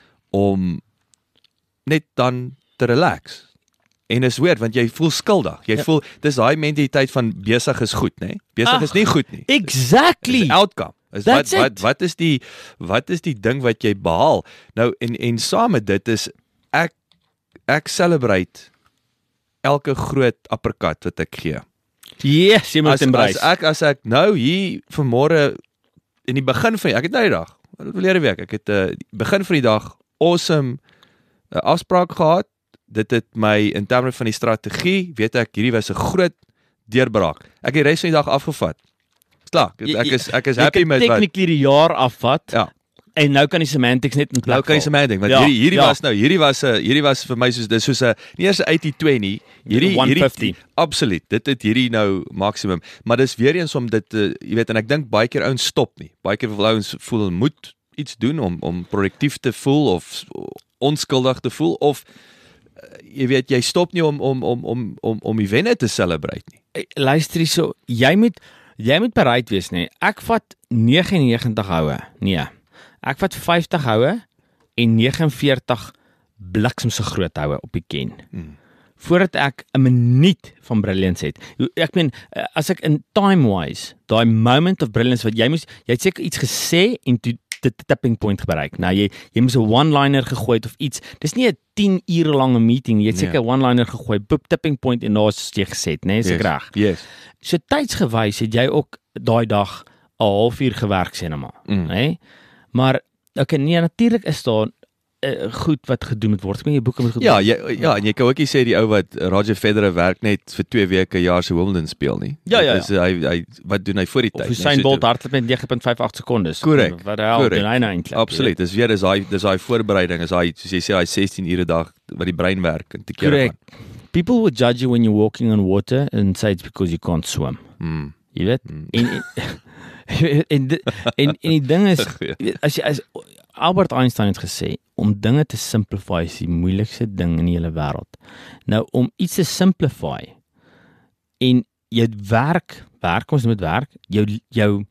om net dan te relax. En is weird want jy voel skuldig. Jy ja. voel dis daai mentaliteit van besig is goed, nê? Besig Ach, is nie goed nie. Exactly. Dis outcome. Is wat wat wat is die wat is die ding wat jy behaal? Nou en en saam met dit is ek ek celebrate elke groot uppercut wat ek gee. Yes, jy moet embrace. As ek as ek nou hier vanmôre in die begin van ek het nou die dag, verlede week, ek het 'n uh, begin van die dag awesome 'n uh, afspraak gehad. Dit het my in terme van die strategie, weet ek, hierdie was 'n groot deurbraak. Ek het die res van die dag afgevat. Klaar, ek is ek is happy met wat technically die jaar afvat. Ja. En nou kan die semantics net in plek. Nou kan die semantics, want ja, hierdie hierdie ja. was nou, hierdie was 'n hierdie was vir my soos dis soos 'n nie eers 'n eighty twenty, hierdie hierdie absoluut. Dit het hierdie nou maksimum, maar dis weer eens om dit uh, jy weet en ek dink baie keer ouens stop nie. Baie keer wil ouens voel moet iets doen om om produktief te voel of onskuldig te voel of jy weet jy stop nie om om om om om om die wenne te celebrate nie. Luister hierso, jy moet jy moet bereid wees nê. Ek vat negenennegentig houe. Nee. Ek vat vyftig houe en negenenveertig bliksemse groot houe op die ken. Hmm. Voordat ek 'n minuut van brilliance het. Ek meen as ek in time wise, daai moment of brilliance wat jy moes jy het seker iets gesê en toe die tipping point bereik. Nou jy jy moes 'n one-liner gegooi het of iets. Dis nie 'n tien ure lange meeting nie. Jy het seker 'n yeah. one-liner gegooi, boop tipping point en daar's jy gesê, né? Is ek reg? Yes. So tydsgewys het jy ook daai dag 'n halfuur gewerk sê net maar, mm. né? Maar okay, nee, natuurlik is daar uh, goed wat gedoen moet word. Ek meen jy boeke moet gedoen. Ja, jy, ja, en jy kan ook nie sê die ou wat Roger Federer werk net vir twee weke 'n jaar se Wimbledon speel nie. Ja, ja, ja. Dus, hy hy wat doen hy voor die tyd? Of Usain Bolt hardloop met negen komma vyf agt sekondes. Korrek. Wat hel doen hy nou eintlik? Absoluut. Dis weer dis daai dis daai voorbereiding, is daai soos jy sê daai sestien ure dag wat die brein werk en te keer gaan. People will judge you when you're walking on water and say it's because you can't swim. Mm. Jy weet? Mm. En en en, en en die ding is as jy as Albert Einstein het gesê om dinge te simplify is die moeilikste ding in die hele wêreld. Nou om iets te simplify en jou werk, werk ons met werk, jou jou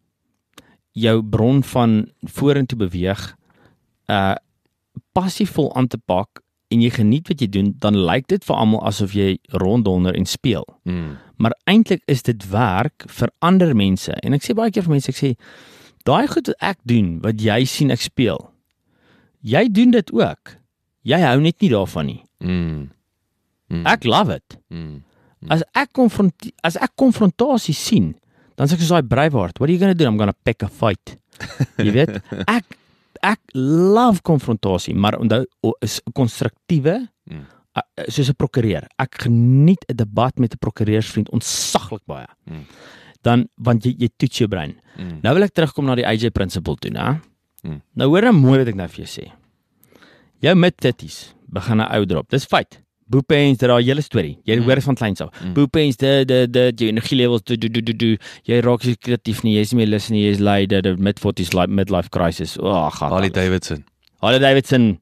jou bron van vorentoe beweeg uh passievol aan te pak en jy geniet wat jy doen, dan lyk dit vir almal asof jy ronddonder en speel. Mm. Maar eintlik is dit werk vir ander mense. En ek sê baie keer vir mense, ek sê daai goed wat ek doen, wat jy sien ek speel. Jy doen dit ook. Jy hou net nie daarvan nie. Mm. Mm. Ek love it. Mm. Mm. As ek konfrontasie as ek konfrontasie sien, dan sê ek soos daai Braveheart, what are you going to do? I'm going to pick a fight. Jy weet, ek ek love konfrontasie, maar onthou is konstruktiewe mm. soos 'n prokureur. Ek geniet 'n debat met 'n prokureursvriend ontsaglik baie. Mm. Dan want jy jy toets jou brein. Mm. Nou wil ek terugkom na die A J principle toe, né? Mm. Nou hoor nou mooi wat ek nou vir jou sê. Jou mid-thirties begin 'n ou drop. Dis feit. Boepens, dit daai hele storie. Jy mm. hoor dit van kleins af. Mm. Boepens, de de de jou energielevels do do do do do. Jy raak nie kreatief nie, jy is nie meer lus nie, jy is lui, de mid-forties midlife crisis. O, oh, gat. Harley Davidson. Harley Davidson.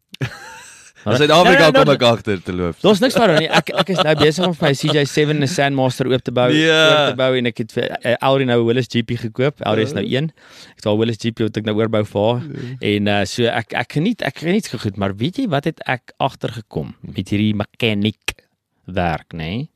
In Suid-Afrika kom ek agter te loop. Daar's niks fout nie. Ek ek is nou besig om vir my C J seven en 'n Sandmaster oop te bou, yeah. oop te bou en ek het vir uh, Elrie nou 'n Willis G P gekoop. Elrie is nou een. Ek het al Willis G P wat ek nou oorbou vir haar. Yeah. En uh, so ek ek geniet, ek geniet so goed, maar weet jy wat het ek agtergekom met hierdie mechanic werk, nê? Nee?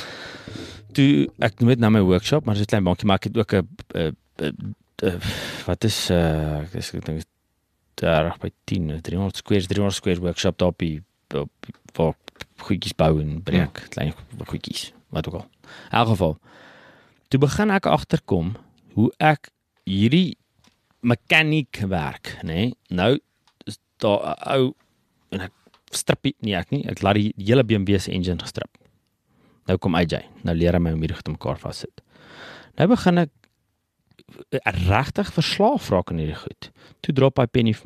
Toe ek noem dit nou my workshop, maar dit is klein bankie, maar ek het ook 'n uh, uh, uh, wat is uh, ek is ek dink daar by tien, driehonderd squares, driehonderd squares workshop daar op die op vir goedjies bou en breek, ja. Klein goedjies, wat ook al. In elk geval, toe begin ek agterkom hoe ek hierdie mechaniek werk, nê? Nee? Nou is daar 'n ou en ek strip nie ek nie, ek laat die hele B M W se engine gestrip. Nou kom A J, nou leer hy my om hierdie goed te mekaar vassit. Nou begin ek regtig verslaaf raak aan hierdie goed. Toe drop hy penny vir my.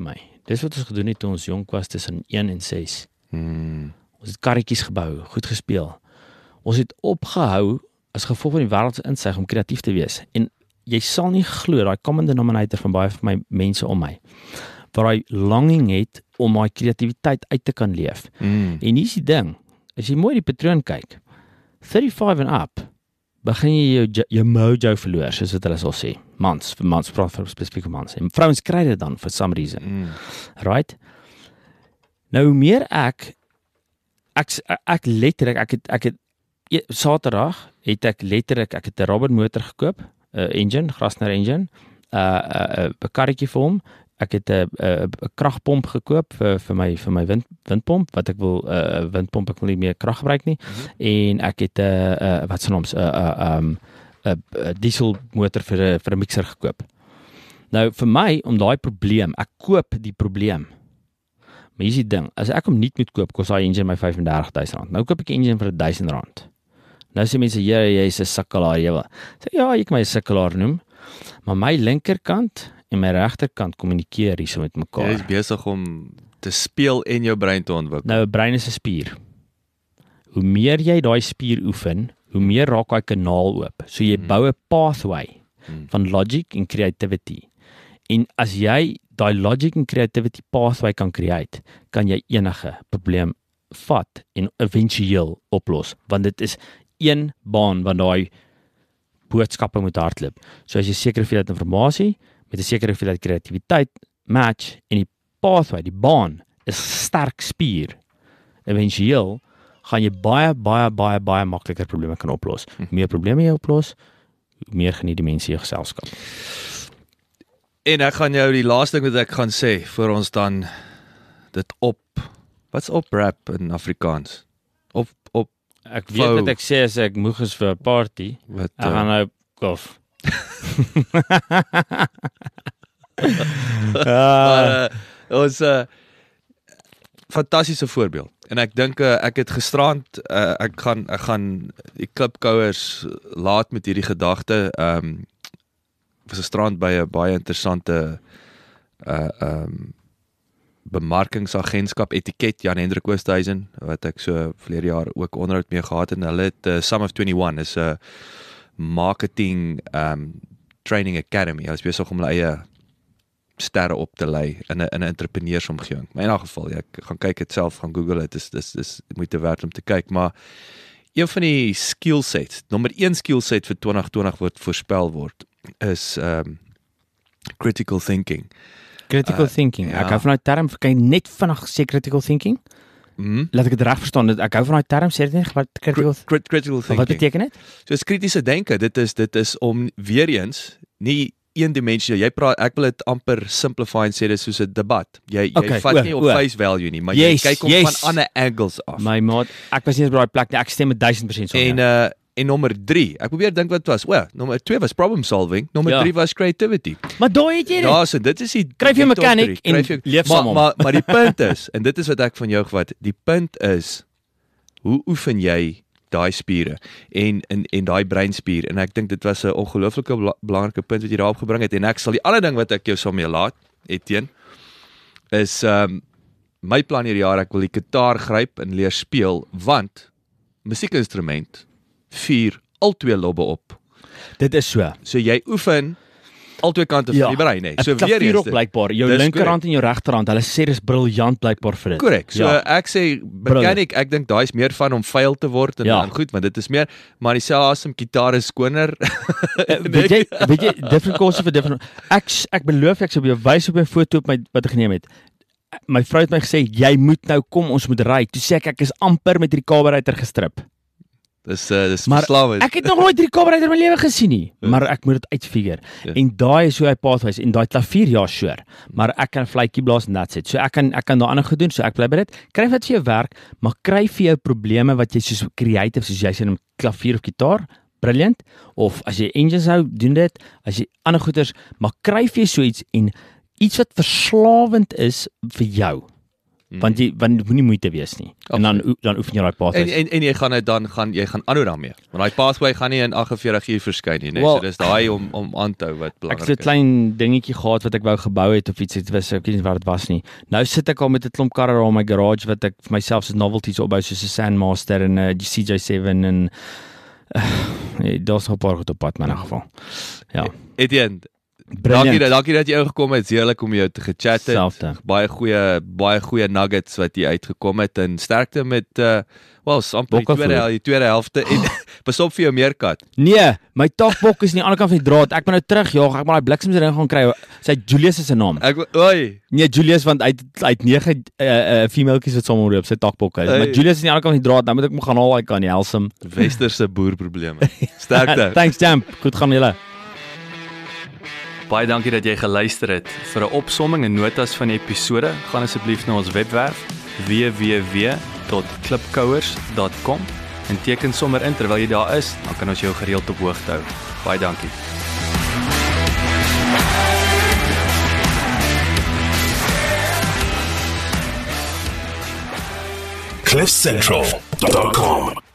Dis wat ons gedoen het toe ons jonk was tussen een en ses. Hmm. Ons het karretjies gebou, goed gespeel. Ons het opgehou as gevolg van die wêreld se insig om kreatief te wees. En jy sal nie glo daai common denominator van baie van my mense om my, waar hy longing het om daai kreatiwiteit uit te kan leef. Mm. En hier's die ding, as jy mooi die patroon kyk, thirty-five and up, begin jy jou, jou mojo verloor, soos wat hulle sal sê. Mans, vir mans, praat vir spesifieke mans. En vrouens kry dit dan, for some reason. Mm. Right? Nou, hoe meer ek, ek, ek letterlik, ek het, ek het, Saterdag het ek letterlik, ek het 'n Robert motor gekoop, 'n uh, engine, Grasner engine, 'n uh, 'n uh, uh, karretjie vir hom. Ek het 'n uh, 'n uh, kragpomp gekoop vir vir my vir my wind windpomp wat ek wil 'n uh, windpomp ek wil nie meer krag gebruik nie. Mm-hmm. En ek het 'n uh, uh, wat se naam is 'n uh, um 'n uh, diesel motor vir 'n vir 'n mixer gekoop. Nou vir my om daai probleem, ek koop die probleem. Maar hier's die ding, as ek hom nie moet koop, kos daai engine my vyf-en-dertig duisend rand. Nou koop ek 'n engine vir duisend rand. Nou sê mense, ja, jy is 'n sukkelaar, jy wil. Sê ja, jy kan my 'n sukkelaar noem. Maar my linkerkant en my regterkant kommunikeer hierso met mekaar. Jy is besig om te speel en jou brein te ontwikkel. Nou 'n brein is 'n spier. Hoe meer jy daai spier oefen, hoe meer raak daai kanaal oop. So jy hmm. bou 'n pathway hmm. van logic en creativity. En as jy daai logic en creativity pathway kan create, kan jy enige probleem vat en éventueel oplos, want dit is een baan wat daai boodskappe moet hardloop. So as jy sekere hoeveelheid inligting met 'n sekere hoeveelheid kreatiwiteit match en die pathway, die baan is sterk spier, éventueel gaan jy baie baie baie baie makliker probleme kan oplos. Hoe meer probleme jy oplos, hoe meer geniet die mense jou geselskap. En ek gaan jou die laaste ding wat ek gaan sê voor ons dan dit op wat's op rap in Afrikaans? Op op Ek weet wat ek sê as ek moeg is vir 'n party. Wat, ek gaan nou kof. uh, ons 'n uh, fantastiese voorbeeld. En ek dink uh, ek het gisterand uh, ek gaan ek gaan die klipkouers laat met hierdie gedagte. Ehm um, was 'n strand by 'n baie interessante uh ehm um, bemarkingsagentskap etiket Jan Hendrik Oosthuizen wat ek so verlede jaar ook onderhoud mee gehad het en hulle het uh, Sum of twenty-one is 'n uh, marketing um training academy. Hulle is besig om hulle eie sterre op te lei in 'n in 'n entrepreneursomgewing. Maar in elk geval, ja, ek gaan kyk dit self, gaan Google dit. Dis dis dis moeite werd om te kyk, maar een van die skill sets, nommer een skill set vir twenty twenty word voorspel word is um critical thinking. Critical uh, thinking. Ja. Ek hou van daai term, kan jy net vinnig sê critical thinking? Mm. Laat ek dit reg verstaan. Ek hou van daai term, sê dit net wat critical, Crit critical thinking. Wat beteken dit? So is kritiese denke. Dit is dit is om weer eens nie eendimensioneel. Jy praat ek wil dit amper simplify en sê dit soos 'n debat. Jy jy okay, vat oe, nie op oe. face value nie, maar yes, jy kyk hom yes. van ander angles af. My maat, ek was nie eens by daai plek nie. Ek stem met duisend persent saam. En uh en nommer drie, ek probeer dink wat was. O, nommer twee was problem solving, nommer drie ja. was creativity. Maar daai het jy dit. Ja, so dit is die Kryf jy mechanic en jy, leef maar, saam om. Maar maar die punt is, en dit is wat ek van jou gevat, die punt is hoe oefen jy daai spiere en en en daai breinspier, en ek dink dit was 'n ongelooflike bela belangrike punt wat jy daarop gebring het. En ek sal die ander ding wat ek jou sal mee laat, Etienne, is um my plan hierdie jaar, ek wil die gitaar gryp en leer speel, want musiekinstrument vier al twee lobbe op. Dit is so. So jy oefen al twee kante ja, van die brein, hè. So weer eens ook blykbaar. Jou linkerhand en jou regterhand, hulle sê dis briljant blykbaar vir dit. Korrek. So ja. ek sê mechanic, ek dink daai is meer van om vuil te word en, ja. en goed, want dit is meer, maar dieselfde asem gitaar is skoner. weet jy, weet jy, different course vir different. Ek ek beloof ek sou jou wys op my foto op my wat ek geneem het. My vrou het my gesê jy moet nou kom, ons moet ry. Toe sê ek ek is amper met hierdie carburetor gestrip. Dis uh, dis verslawend. Ek het nog nooit hierdie carburetor in my lewe gesien nie, ja. maar ek moet dit uitfigure. Ja. En daai is hoe hy pathways en daai klavier ja sure, maar ek kan vletjie blaas en that's it. So ek kan ek kan daar ander goed doen, so ek bly by dit. Kry wat vir jou werk, maar kry vir jou probleme wat jy soos creative soos jy sê in klavier of gitaar, brilliant. Of as jy engines hou, doen dit. As jy ander goeters, maar kry vir jou so iets en iets wat verslawend is vir jou. want jy want dit moenie moeite wees nie. En dan dan oefen jy daai En, pathways. en en jy gaan dit dan gaan jy gaan aanhou daarmee. Want daai pathway gaan nie in agt en veertig uur verskyn nie, nee. Well, so dis daai om om aan te hou wat Ek belangrik het 'n is. klein dingetjie gehad wat ek wou gebou het of iets, dit was ek weet nie wat dit was nie. Nou sit ek al met 'n klomp karre daar in my garage wat ek vir myself se novelties opbou soos 'n Sandmaster en 'n C J seven en uh, nee, daar's nog 'n paar goed op pad in 'n geval. Ja. Etienne, dankie Brilliant. dat dankie dat jy ingekom het. Heerlik om jou te gechat het. Selfde. Baie goeie baie goeie nuggets wat jy uitgekom het en sterkte met uh wel, amper die Bokkenvoer. tweede, die tweede helfte en pas op vir jou meerkat. Nee, my takbok is aan die ander kant van die draad. Ek moet nou terugjaag. Ek moet daai bliksems erin gaan kry. Sy Julius is sy naam. Ek oei, Nee, Julius want hy het- hy het nege uh, uh, femaleetjies wat saam op sy takbokke is. Hey. Maar Julius is aan die ander kant van die draad. Nou moet ek hom gaan haal. Hy kan nie helsem. westerse boerprobleme. Sterkte. Thanks Champ. Goed gaan julle. Baie dankie dat jy geluister het. Vir 'n opsomming en notas van die episode, gaan asseblief na ons webwerf w w w dot klipkouers dot com en teken sommer in terwyl jy daar is, dan kan ons jou gereeld op hoogte hou. Baie dankie. cliff central dot com